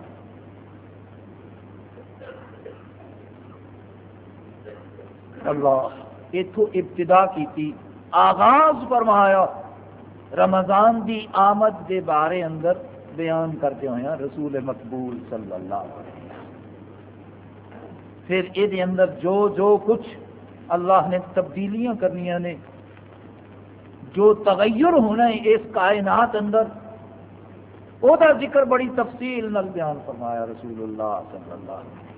اللہ اتھو ابتدا کی، آغاز فرمایا رمضان دی آمد دے بارے اندر بیان کرتے ہوئے رسول مقبول صلی اللہ علیہ وسلم، پھر یہ اندر جو جو کچھ اللہ نے تبدیلیاں کرنیاں نے، جو تغیر ہونا ہے اس کائنات اندر، وہ دا ذکر بڑی تفصیل نال بیان فرمایا رسول اللہ صلی اللہ علیہ وسلم۔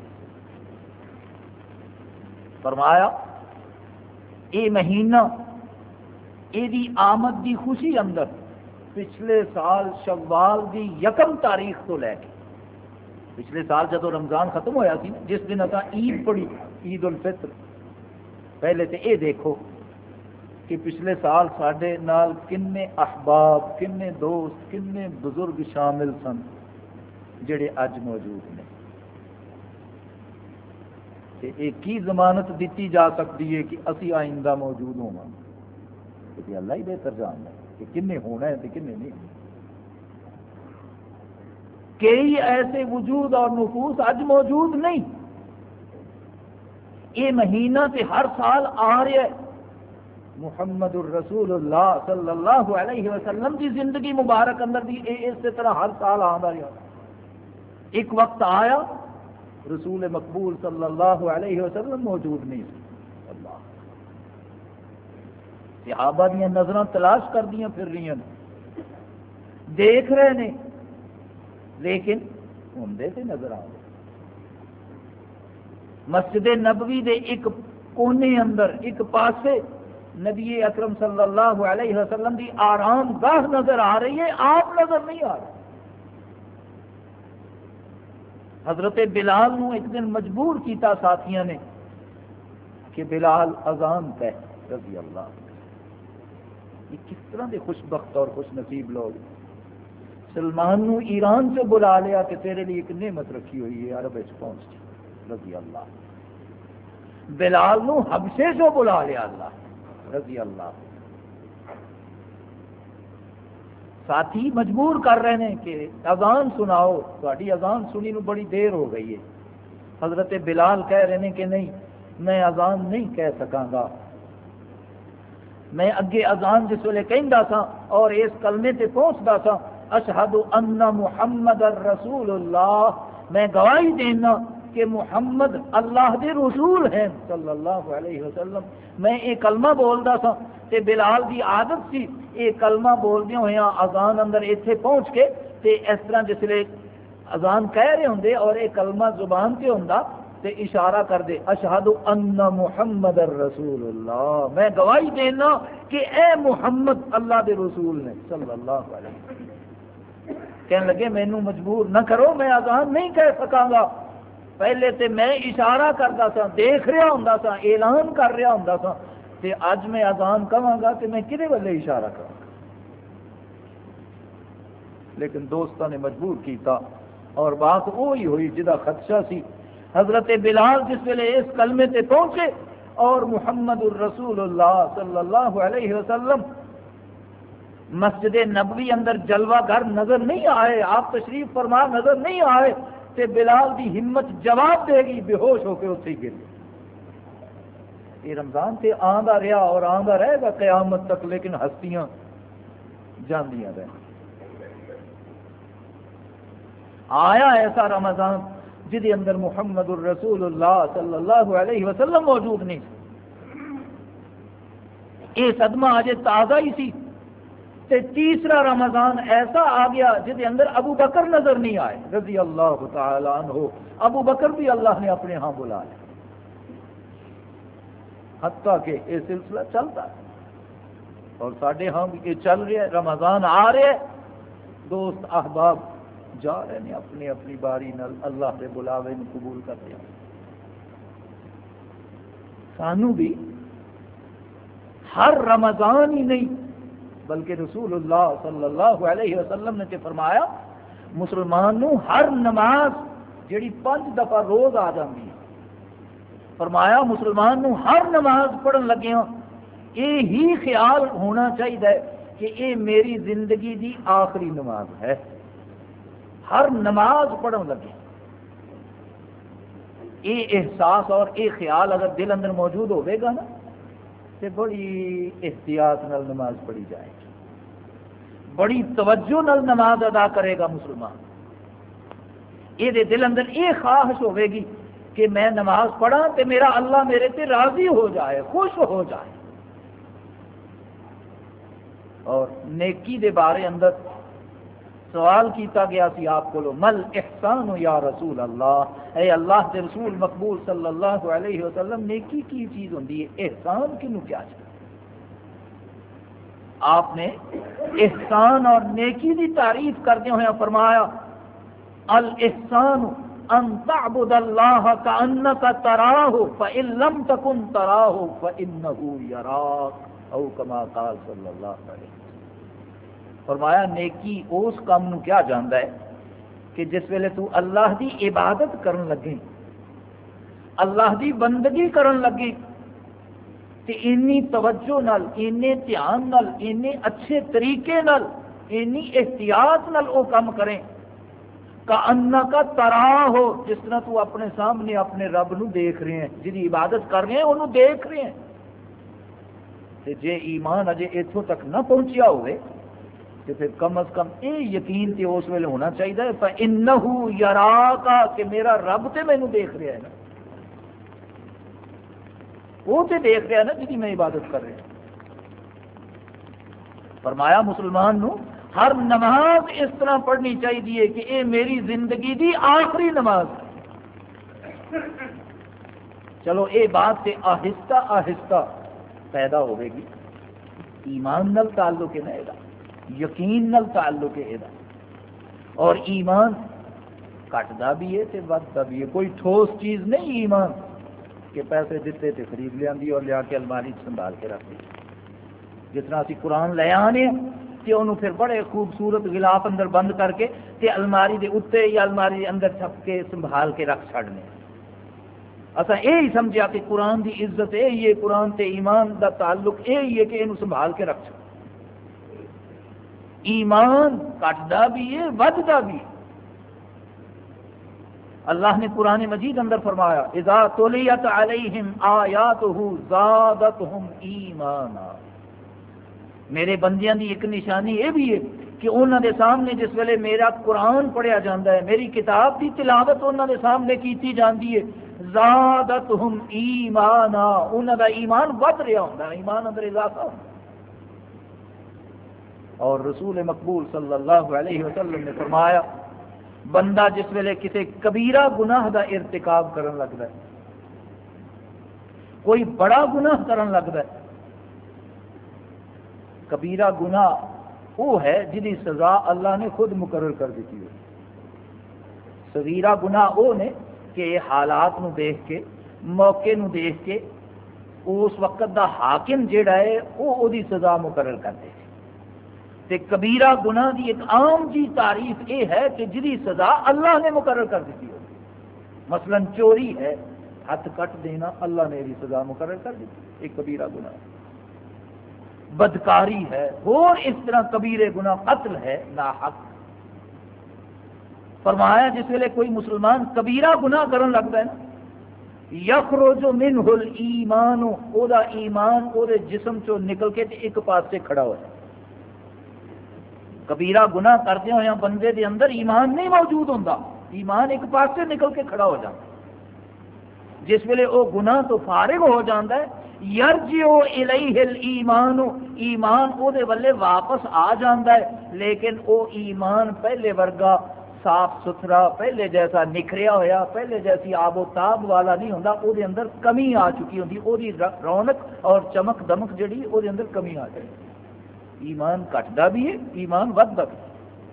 فرمایا یہ مہینہ یہ آمد دی خوشی اندر پچھلے سال شوال دی یکم تاریخ تو لے کے، پچھلے سال جدو رمضان ختم ہویا سی جس دن اتا عید پڑھی، عید الفطر، پہلے تو یہ دیکھو کہ پچھلے سال ساڈے نال کنے احباب، کنے دوست، کنے بزرگ شامل سن جڑے اج موجود نے، ایک کی ضمانت دیتی جا سکتی ہے کہ اسی آئندہ موجود ہونا، کہ اللہ ہی بہتر جاننا کہ کنے ہونا ہے کنے نہیں۔ کئی ایسے وجود اور نفوس اج موجود نہیں، یہ مہینہ تے ہر سال آ رہا ہے، محمد الرسول اللہ صلی اللہ علیہ وسلم کی زندگی مبارک اندر بھی اس طرح ہر سال آ رہا۔ ایک وقت آیا رسول مقبول صلی اللہ علیہ وسلم موجود نہیں تھے، اللہ صحابہ دیا نظراں تلاش کر دیا پھر رہی ہیں، دیکھ رہے ہیں لیکن ہوندے تے نظر آ رہے۔ مسجد نبوی دے ایک کونے اندر ایک پاسے نبی اکرم صلی اللہ علیہ وسلم دی آرام گاہ نظر آ رہی ہے، آپ نظر نہیں آ رہے۔ حضرت بلال نو ایک دن مجبور کیتا ساتھیاں نے کہ بلال اذان کہہ، رضی اللہ عنہ۔ یہ کس طرح دے خوش بخت اور خوش نصیب لوگ، سلمان نو ایران سے بلا لیا کہ تیرے لیے ایک نعمت رکھی ہوئی ہے، عرب وچ پہنچ، رضی اللہ عنہ۔ بلال نو حبشے سے بلا لیا اللہ، رضی اللہ عنہ۔ ساتھی مجبور کر رہے ہیں کہ اذان سناؤ، تہاڈی اذان سنی نو بڑی دیر ہو گئی ہے۔ حضرت بلال کہہ رہے ہیں کہ نہیں، میں اذان نہیں کہہ سکاں گا، میں اگے اذان جس ویلے کہندا سا اور اس کلمے تے پہنچدا سا، اشہد ان محمد الرسول اللہ، میں گواہی دینا کہ محمد اللہ دے رسول ہیں صلی اللہ علیہ وسلم. میں یہ کلمہ بولدا سا تے بلال دی عادت سی یہ کلمہ بولدے ہوئے اذان اندر ایتھے پہنچ کے تے اس طرح جسلے اذان کہہ رہے ہوندے اور یہ کلمہ زبان تے ہوندا تے اشارہ کر دے اشہد ان محمد رسول اللہ، میں گواہی دینا کہ اے محمد اللہ دے رسول نے صلی اللہ علیہ وسلم. کہنے لگے مینوں مجبور نہ کرو، میں اذان نہیں کہہ سکاں گا. پہلے تے میں اشارہ کرتا سا، دیکھ رہا ہوندا سا، اعلان کر رہا ہوندا سا، تے اج میں اذان کہاں گا تے میں کدے والے اشارہ کراں گا. لیکن دوستاں نے مجبور کیتا اور بات وہی ہوئی جدا خدشہ سی. حضرت بلال جس ویلے اس کلمے تے پہنچے اور محمد الرسول اللہ صلی اللہ علیہ وسلم مسجد نبوی اندر جلوہ گھر نظر نہیں آئے، آپ تشریف فرما نظر نہیں آئے، تے بلال دی ہمت جواب دے گی، بے ہوش ہو کے اتنے گر گئے. یہ رمضان تے آندا رہا اور آندا رہے گا قیامت تک، لیکن ہستیاں جاندیاں رہیں. آیا ایسا رمضان جدے اندر محمد الرسول اللہ صلی اللہ علیہ وسلم موجود نہیں. یہ صدمہ اجے تازہ ہی سی. تے تیسرا رمضان ایسا آ گیا جدے اندر ابو بکر نظر نہیں آئے رضی اللہ تعالی عنہ. ابو بکر بھی اللہ نے اپنے ہاں بلا لیا، حتیٰ کہ یہ سلسلہ چلتا ہے اور ساڈے ہاں بھی یہ چل رہا ہے. رمضان آ رہے دوست احباب جا رہے ہیں اپنی اپنی باری نال اللہ کے بلاوے کو قبول کر دیا. سانو بھی ہر رمضان ہی نہیں بلکہ رسول اللہ صلی اللہ علیہ وسلم نے فرمایا مسلمان نو ہر نماز جڑی پانچ دفعہ روز آ جاتی ہے، فرمایا مسلمان نو ہر نماز پڑھن لگے ہوں یہ ہی خیال ہونا چاہیے کہ یہ میری زندگی دی آخری نماز ہے. ہر نماز پڑھن لگے یہ احساس اور یہ خیال اگر دل اندر موجود ہوئے گا نا تو بڑی احتیاط نال نماز پڑھی جائے گی، بڑی توجہ نال نماز ادا کرے گا مسلمان. یہ دل اندر یہ خواہش ہوئے گی کہ میں نماز پڑھا تو میرا اللہ میرے سے راضی ہو جائے، خوش ہو جائے. اور نیکی دے بارے اندر سوال کیتا گیا سی آپ کو مل احسان یا رسول اللہ، اے اللہ کے رسول مقبول صلی اللہ علیہ وسلم نیکی کی چیز ہوندی ہے، احسان کنوں کیا چاہیے؟ آپ نے احسان اور نیکی دی تعریف کرتے ہوئے فرمایا الاحسان ان تعبد اللہ کأنک تراہ فإن لم تکن تراہ فإنہ یراک او کما قال صلی اللہ علیہ وسلم. فرمایا نیکی اس کام نو کیا جاندا ہے کہ جس ویلے تو اللہ دی عبادت کرن لگے، اللہ دی بندگی کرن لگے تے انی توجہ نال، اینے دھیان نال، اینے اچھے طریقے نال، اینی احتیاط نال او کام کریں کأنک تراہ ہو، جس طرح تو اپنے سامنے اپنے رب نو دیکھ رہے ہیں، جی عبادت کر رہے ہیں انہوں دیکھ رہے ہیں. تے جے ایمان اجے اتھوں تک نہ پہنچیا ہوئے تو پھر کم از کم یہ یقین تے اس ویلے ہونا چاہیے فَإِنَّهُ يَرَاكَ کہ میرا رب تے مینوں دیکھ رہا ہے نا، وہ تے دیکھ رہا ہے نا جی میں عبادت کر رہا ہوں. فرمایا مسلمان نو ہر نماز اس طرح پڑھنی چاہیے کہ اے میری زندگی دی آخری نماز ہے. چلو اے بات تے آہستہ آہستہ پیدا ہوئے گی. ایمان نال تعلق ہے نا یہ، یقین نال تعلق ہے یہ، اور ایمان کٹدا بھی ہے تے وددا بھی ہے. کوئی ٹھوس چیز نہیں ایمان کہ پیسے دیتے تے خرید لیا اور لیا کے الماری سنبھال کے رکھ دی. جس طرح اسی قرآن لے آنے کہ انہوں پھر بڑے خوبصورت غلاف اندر بند کر کے تے الماری دے اتنے یا الماری دے اندر چھپ کے سنبھال کے رکھ چھڑنے. اصا یہی سمجھا کہ قرآن دی عزت یہی ہے، قرآن تے ایمان دا تعلق یہی ہے کہ انہوں سنبھال کے رکھ چھڑ. ایمان کٹدا بھی ہے وددا بھی. اللہ نے قرآن مجید اندر فرمایا اذا تلیت علیہم آیاتہ زادتہم ایمانا. میرے بندیاں دی ایک نشانی یہ بھی ہے کہ انہوں نے سامنے جس ویلے میرا قرآن پڑھیا جاتا ہے، میری کتاب کی تلاوت انہوں نے سامنے کیتی جاتی ہے، زادتہم ایمانا، انہوں کا ایمان ود رہا ہوتا ہے، ایمان اندر اضافہ ہوتا ہے۔ اور رسول مقبول صلی اللہ علیہ وسلم نے فرمایا بندہ جس ویلے کسی کبیرہ گناہ دا ارتکاب کرن لگتا ہے، کوئی بڑا گناہ کرن لگتا ہے، کبیرہ گناہ وہ ہے جنہی سزا اللہ نے خود مقرر کر دیتی ہے، صغیرہ گناہ وہ نے کہ حالات نو دیکھ کے، موقع نو دیکھ کے اس وقت دا حاکم جیڑا ہے وہ او دی سزا مقرر کر دے، تے کبیرہ گناہ دی ایک عام جی تعریف یہ ہے کہ جی سزا اللہ نے مقرر کر دیتی ہو، مثلا چوری ہے، ہاتھ کٹ دینا اللہ نے بھی سزا مقرر کر دی، ایک کبیرہ گناہ، بدکاری ہے اور اس طرح کبیرے گناہ، قتل ہے ناحق۔ فرمایا جس ویلے کوئی مسلمان کبیرہ گناہ کرن لگتا ہے نا، یخرج منہ الایمان، او دا ایمان او دے جسم چو نکل کے تے ایک پاس سے کھڑا ہو جائے۔ کبیرہ گناہ کرتے ہوئے بندے دے اندر ایمان نہیں موجود ہوتا، ایمان ایک پاس سے نکل کے کھڑا ہو جاتا، جس ویلے او گناہ تو فارغ ہو جاتا ہے، یرجع الیہ الایمان، ایمان او دے ولے واپس آ جاتا ہے، لیکن او ایمان پہلے ورگا صاف ستھرا، پہلے جیسا نکھریا ہویا، پہلے جیسی آب و تاب والا نہیں ہوتا، او دے اندر کمی آ چکی ہوتی، او دی رونق اور چمک دمک جڑی او دے اندر کمی آ جائے، ایمان کٹدا بھی ہے، ایمان وددا بھی۔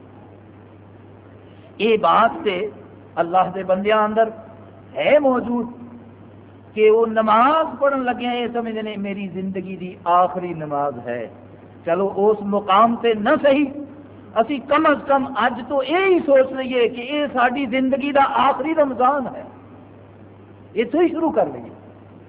یہ بات سے اللہ دے بندیاں اندر ہے موجود کہ وہ نماز پڑھن لگے ہیں، یہ سمجھتے ہیں میری زندگی دی آخری نماز ہے، چلو اس مقام تے نہ صحیح، اسی کم از کم اج تو یہی سوچ لئیے کہ یہ ساری زندگی دا آخری رمضان ہے، اتوں ہی شروع کر لئیے،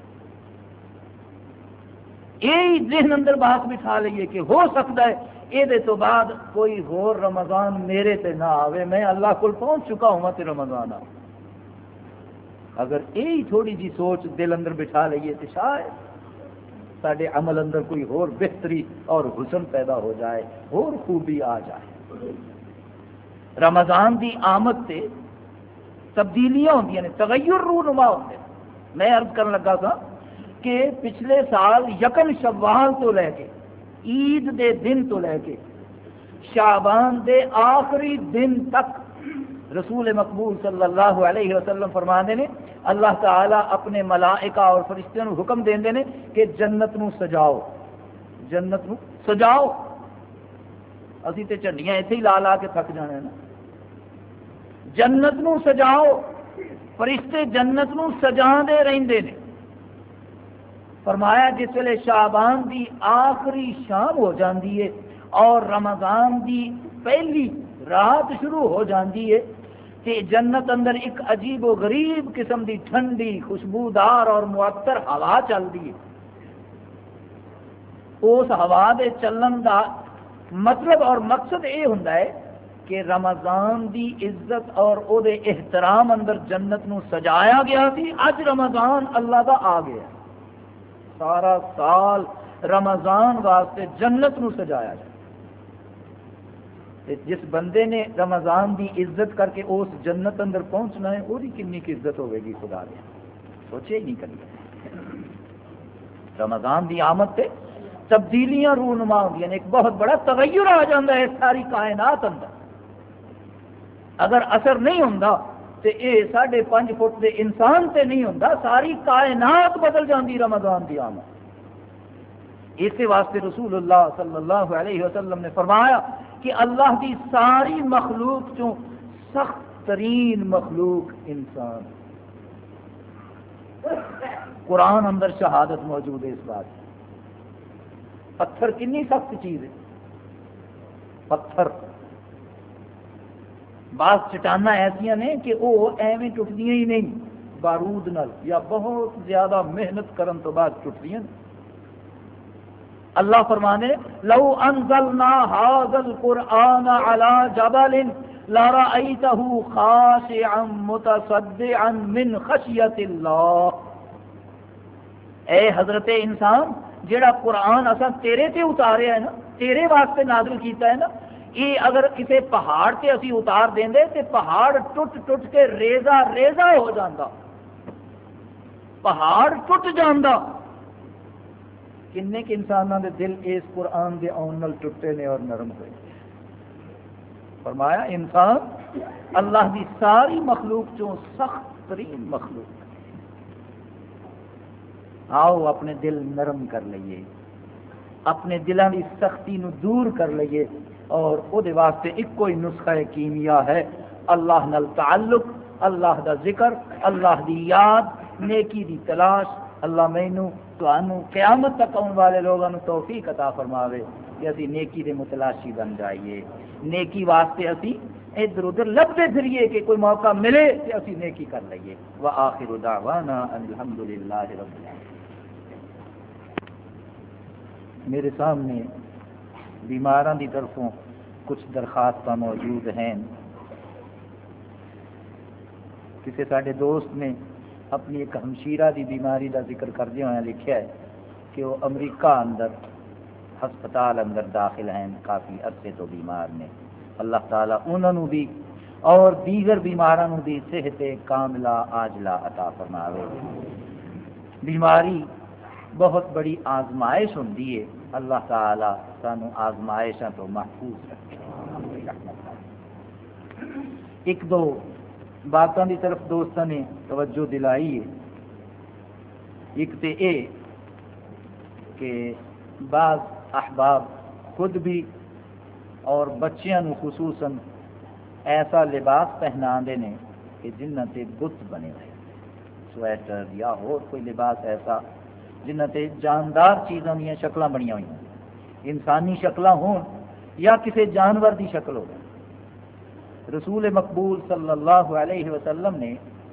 یہی ذہن اندر بات بٹھا لئیے کہ ہو سکتا ہے یہ تو بعد کوئی اور رمضان میرے تے نہ آوے، میں اللہ کو پہنچ چکا ہوں تے رمضان آ۔ اگر یہی تھوڑی جی سوچ دل اندر بٹھا لئیے تو شاید سارے عمل اندر کوئی اور بہتری اور حسن پیدا ہو جائے، اور خوبی آ جائے۔ رمضان دی آمد تے تبدیلیاں ہوندیاں نے، تغیر رونما ہوتے ہیں۔ میں عرض کرنے لگا تھا کہ پچھلے سال یکم شوال تو لے کے عید دے دن تو لے کے شعبان دے آخری دن تک رسول مقبول صلی اللہ علیہ وسلم فرمانے نے اللہ تعالیٰ اپنے ملائکہ اور فرشتوں کو حکم دیندے نے کہ جنت نو سجاؤ، جنت نو سجاؤ۔ اسی تے جھنڈیاں ایتھے ہی لا لا کے تھک جانے ہیں نا، جنت نو سجاؤ، فرشتے جنت نو سجا دے رہندے نے۔ فرمایا جس ویلے شعبان دی آخری شام ہو جاندی ہے اور رمضان دی پہلی رات شروع ہو جاندی ہے کہ جنت اندر ایک عجیب و غریب قسم دی ٹھنڈی خوشبودار اور معطر ہوا چلتی ہے۔ اس ہوا دے چلن دا مطلب اور مقصد یہ ہوتا ہے کہ رمضان دی عزت اور او دے احترام اندر جنت نو سجایا گیا تھی، اج رمضان اللہ دا آ گیا، سارا سال رمضان واسطے جنت نو سجایا جائے۔ جس بندے نے رمضان دی عزت کر کے اس جنت اندر پہنچنا ہے، وہی کنی کی عزت ہوے گی خدا نے سوچے ہی نہیں کری۔ رمضان دی آمد تے تبدیلیاں رونما ہوندیاں نے، ایک بہت بڑا تغیر آ جاتا ہے ساری کائنات اندر۔ اگر اثر نہیں ہوندا تے اے ساڑھے پانچ فٹ دے انسان تے نہیں ہوندا، ساری کائنات بدل جاندی رمضان دی آمد۔ اسی واسطے رسول اللہ صلی اللہ علیہ وسلم نے فرمایا کہ اللہ کی ساری مخلوق چوں سخت ترین مخلوق انسان۔ قرآن اندر شہادت موجود ہے اس بات۔ پتھر کنی سخت چیز ہے، پتھر بعض چٹانا ایسا نے کہ وہ ایویں ٹوٹدیاں ہی نہیں، بارود نال یا بہت زیادہ محنت کرن تو بعد ٹوٹدیاں۔ اللہ فرمانے لو انزلنا هذا القرآن على جبل لرأيته خاشعا متصدعا من خشية اللہ۔ اے حضرت انسان، جڑا قرآن اساں تیرے تے اتاریا ہے نا، تیرے واسطے نازل کیتا ہے نا، یہ اگر کسی پہاڑ سے اسی اتار دیں تو پہاڑ ٹوٹ ٹوٹ کے ریزا ریزا ہو جاتا، پہاڑ ٹوٹ جاتا. کنے کے انسانوں کے دل اس قرآن کے آن نال ٹوٹے نے اور نرم ہوئے. فرمایا انسان اللہ کی ساری مخلوق چوں سخت ترین مخلوق. آؤ اپنے دل نرم کر لئیے، اپنے دلوں کی سختی نو دور کر لئیے، اور او دے واسطے ایک کوئی نسخہ کیمیا ہے، اللہ نال تعلق، اللہ دا ذکر، اللہ دی یاد، نیکی دی تلاش. اللہ مینوں تانوں قیامت تک آنے والے لوگوں کو توفیق عطا فرماوے کہ اسی نیکی دے متلاشی بن جائیے. نیکی واسطے اسی ادھر ادھر لبتے پھریے کہ کوئی موقع ملے کہ اسی نیکی کر لئیے. وآخر دعوانا الحمدللہ رب العالمین. میرے سامنے بیماران دی طرفوں کچھ درخواستیں موجود ہیں. کسی سارے دوست نے اپنی ایک ہمشیرہ دی بیماری دا ذکر کردے ہوئے لکھا ہے کہ وہ امریکہ اندر ہسپتال اندر داخل ہیں، کافی عرصے تو بیمار نے. اللہ تعالیٰ انہوں بھی اور دیگر بیماروں بھی صحت کاملہ عاجلہ عطا فرماوے. بیماری بہت بڑی آزمائش ہوندی ہے، اللہ تعالیٰ سانو آزمائشاں تو محفوظ رکھے. ایک دو باتوں کی طرف دوستوں نے توجہ دلائی ہے. ایک تو یہ کہ بعض احباب خود بھی اور بچیاں نو خصوصاً ایسا لباس پہنا دے نے کہ جنہ تے بت بنے ہوئے، سویٹر یا اور کوئی لباس ایسا جنہ تے جاندار چیزوں دیا شکلاں بنیا ہوئی ہیں، انسانی شکلاں ہون یا کسی جانور دی شکل ہو. رسول مقبول صلی اللہ علیہ وسلم نے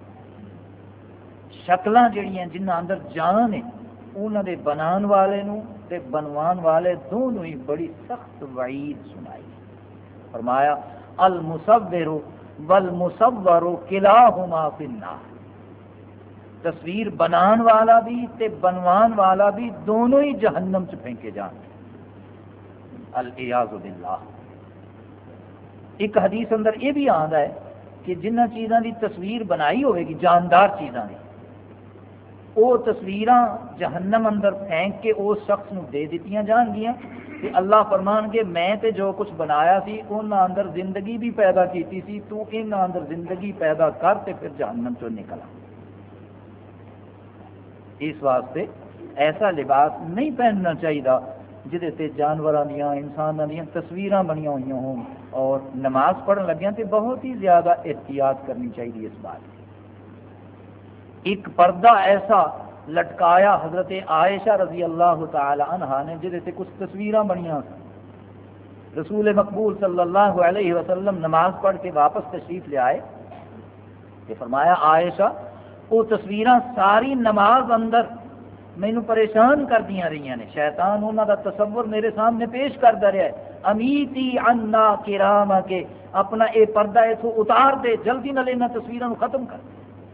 شکلاں جڑیاں جنہ اندر جان ہے انہوں دے بنان والے نو تے بنوان والے دونوں ہی بڑی سخت وعید سنائی. فرمایا المصور والمصور کلاہما فی النار. تصویر بنان والا بھی تے بنوان والا بھی دونوں ہی جہنم چ پھینکے جان. العیاذ باللہ. ایک حدیث اندر یہ بھی آتا ہے کہ جنہ چیزاں دی تصویر بنائی ہوئے گی جاندار چیزاں دی، وہ تصویراں جہنم اندر پھینک کے اس شخص نو دے دیتیاں جان گیاں کہ اللہ فرمان کے میں تے جو کچھ بنایا سی انہاں اندر زندگی بھی پیدا کیتی سی، تو انہاں اندر زندگی پیدا کر تے پھر جہنم چوں نکلا. اس واسطے ایسا لباس نہیں پہننا چاہیے جہدے تے جانوراں دیاں انساناں دیاں تصویراں بنیاں ہوئی ہوں. اور نماز پڑھن لگیاں تے بہت ہی زیادہ احتیاط کرنی چاہیے اس بات. ایک پردہ ایسا لٹکایا حضرت عائشہ رضی اللہ تعالی عنہا نے جہدے تے کچھ تصویراں بنیاں. رسول مقبول صلی اللہ علیہ وسلم نماز پڑھ کے واپس تشریف لے آئے کہ فرمایا عائشہ وہ تصویراں ساری نماز اندر مینو پریشان کر دیا رہی نے، شیطان انہوں دا تصور میرے سامنے پیش کرتا رہا ہے. امیتی عنا کرامہ کے اپنا اے پردہ اتوں اتار دے، جلدی نہ لینا تصویروں ختم کر.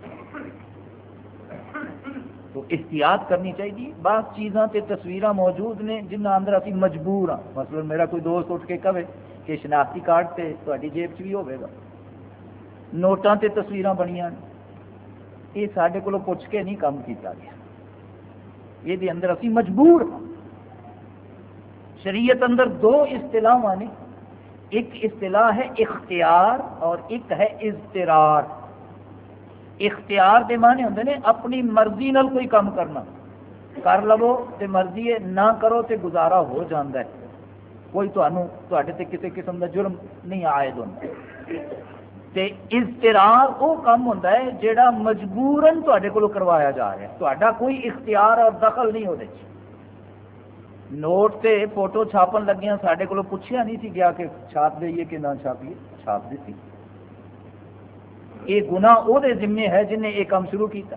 تو احتیاط کرنی چاہیے. بعض چیزاں تے تصویراں موجود نے جنہ اندر اسی مجبور ہاں. مثلا میرا کوئی دوست اٹھ کے کہے کہ شناختی کارڈ تے تہاڈی جیب چ بھی ہوے گا، نوٹاں تے تصویراں بنیاں، یہ سارے کو پوچھ کے نہیں کام کیتا گیا، یہ دے اندر اسی مجبور ہاں. شریعت اندر دو اصطلاح نے، ایک اصطلاح ہے اختیار اور ایک ہے اضطرار. اختیار دے معنی ہوندے نے اپنی مرضی نال کوئی کام کرنا، کر لو تے مرضی ہے، نہ کرو تے گزارا ہو جاندہ ہے، کوئی تانوں تواڈے تے کسی قسم دا جرم نہیں عائد ہوندا. تے اضطرار وہ کام ہوندا ہے جیڑا مجبوراً تواڈے کولوں کروایا جا رہا ہے، تہاڈا کوئی اختیار اور دخل نہیں ہوندے. نوٹ تے فوٹو چھاپن لگیاں ساڈے کولوں پوچھیا نہیں سی گیا کہ چھاپ دئیے کہ نہ چھاپیے، چھاپ دیتی. یہ گناہ وہ دے ذمے ہے جن نے یہ کام شروع کیتا.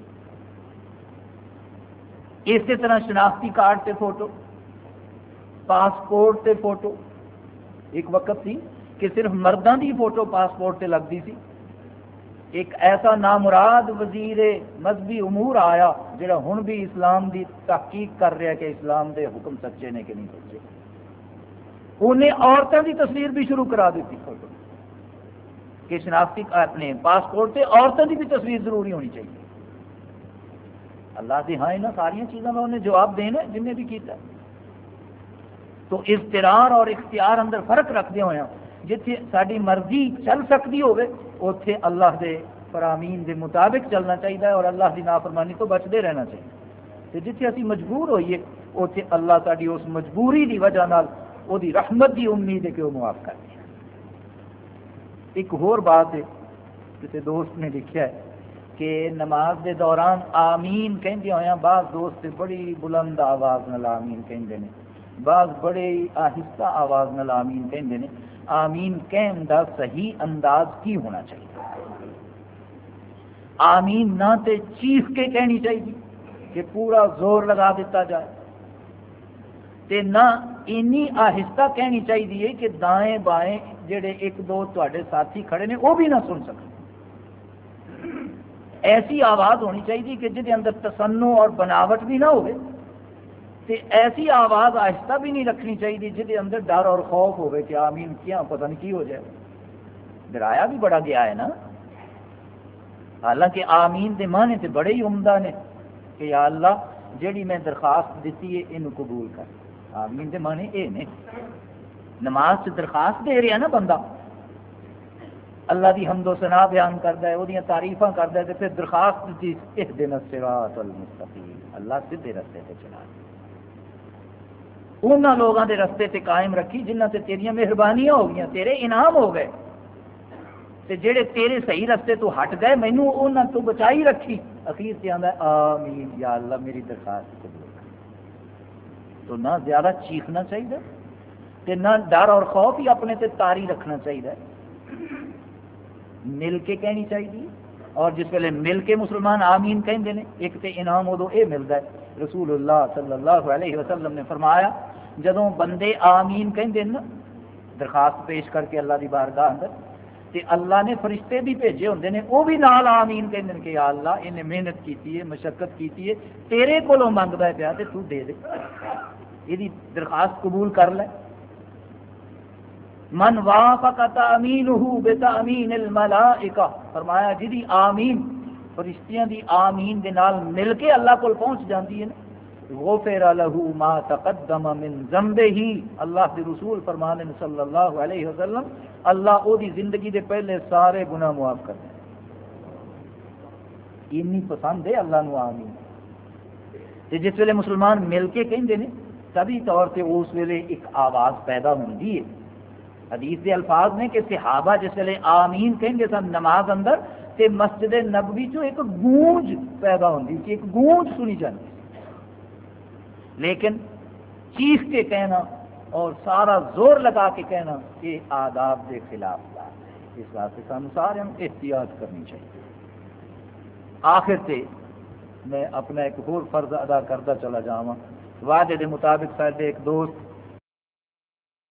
اسی طرح شناختی کارڈ تے فوٹو، پاسپورٹ تے فوٹو. ایک وقت سی کہ صرف مردوں کی فوٹو پاسپورٹ تے لگتی سی. ایک ایسا نامراد وزیر مذہبی امور آیا جڑا ہن بھی اسلام دی تحقیق کر رہا ہے کہ اسلام دے حکم سچے نے کہ نہیں سچے. انہیں عورتوں کی تصویر بھی شروع کرا دیتی فوٹو کہ شناختی اپنے پاسپورٹ سے عورتوں کی بھی تصویر ضروری ہونی چاہیے. اللہ دی ہاں یہاں ساری چیزوں کا انہیں جواب دینا جن نے بھی کیتا. تو اضطرار اور اختیار اندر فرق رکھتے ہوئے جتھے ساری مرضی چل سکتی ہوئے اوتھے اللہ دے فرامین دے مطابق چلنا چاہیے اور اللہ دی نافرمانی تو بچتے رہنا چاہیے. تے جتھے اسی مجبور ہوئیے اوتھے اللہ ساری اس مجبوری دی وجہ نال او دی رحمت دی امید ہے کہ وہ معاف کر دے. ایک اور بات ہے کسی دوست نے لکھا ہے کہ نماز دے دوران آمین کہندے ہویا بعض دوست بڑی بلند آواز نال آمین کہندے نے، بعض بڑے آہستہ آواز نال آمین کہندے نے. آمین کہن دا صحیح انداز کی ہونا چاہیے؟ آمین نہ تے چیخ کے کہنی چاہیے کہ پورا زور لگا دیتا جائے، تے نہ اینی آہستہ کہنی چاہیے کہ دائیں بائیں جڑے ایک دو تواڈے ساتھی کھڑے نے وہ بھی نہ سن سکیں. ایسی آواز ہونی چاہیے کہ جہد اندر تصنع اور بناوٹ بھی نہ ہوئے، تے ایسی آواز آہستہ بھی نہیں رکھنی چاہیے جہد اندر ڈر اور خوف ہوئے کہ آمین کیا پتہ نہیں کی ہو جائے. ڈرایا بھی بڑا گیا ہے نا. حالانکہ آمین دے معنی تے بڑے ہی عمدہ نے کہ یا اللہ جیڑی میں درخواست دیتی ہے انہوں قبول کر. آمین دے معنی اے نے. نماز سے درخواست دے رہا نا بندہ، اللہ دی حمد و ثنا بیان کرتا ہے، وہ تعریفاں کرتا ہے، پھر درخواست دیتی اہدنا الصراط المستقیم، اللہ سیدھے رستے تے چلا انہاں لوگاں دے رستے تے قائم رکھی جنہاں تے تیریاں مہربانیاں ہو گئیاں، تیرے انعام ہو گئے، تے جڑے تیرے صحیح رستے تو ہٹ گئے مینوں انہاں تو بچائی رکھی. اخیر سے آندا ہے آمین یا اللہ میری درخواست قبول کر. تو نہ زیادہ چیخنا چاہیے تے نہ ڈر اور خوف ہی اپنے تے طاری رکھنا چاہیے. مل کے کہنی چاہیے، اور جس ویلے مل کے مسلمان آمین کہندے نے ایک تے انعام ادو یہ ملتا ہے. رسول اللہ صلی اللہ علیہ وسلم نے فرمایا جدوں بندے آمین کہندے نا درخواست پیش کر کے اللہ دی بارگاہ اندر، تے اللہ نے فرشتے بھی بھیجے ہوندے نے وہ بھی نال آمین کہندے کہ یا اللہ انہیں محنت کیتی ہے، مشقت کیتی ہے، تیرے کولوں منگدا ہے پیا تے تو دے دے، یہ درخواست قبول کر لے. من وافق تأمینہ بتأمین الملائکہ، فرمایا جدی آمین فرشتیاں دی آمین دے نال مل کے اللہ کو پہنچ جاندی ہے نا، غفر لہ ما تقدم من ذنبہ، اللہ کے رسول فرمانے صلی اللہ علیہ وسلم اللہ او دی زندگی دے پہلے سارے گناہ معاف کر دے. اتنی پسند ہے اللہ نو آمین. تے جس ویلے مسلمان مل کے کہندے نے طبی طور تے اس ویلے ایک آواز پیدا ہوندی ہے. حدیث دے الفاظ نے کہ صحابہ جس ویلے آمین کہیں سن نماز اندر تے مسجد نبوی چو ایک گونج پیدا ہوندی کہ ایک گونج سنی جاتی، لیکن چیخ کے کہنا اور سارا زور لگا کے کہنا یہ آداب کے خلاف بات ہے. اس واسطے سانو سارے احتیاط کرنی چاہیے. آخر تے میں اپنا ایک اور فرض ادا کرتا چلا جاواں. وعدے دے مطابق سارے ایک دوست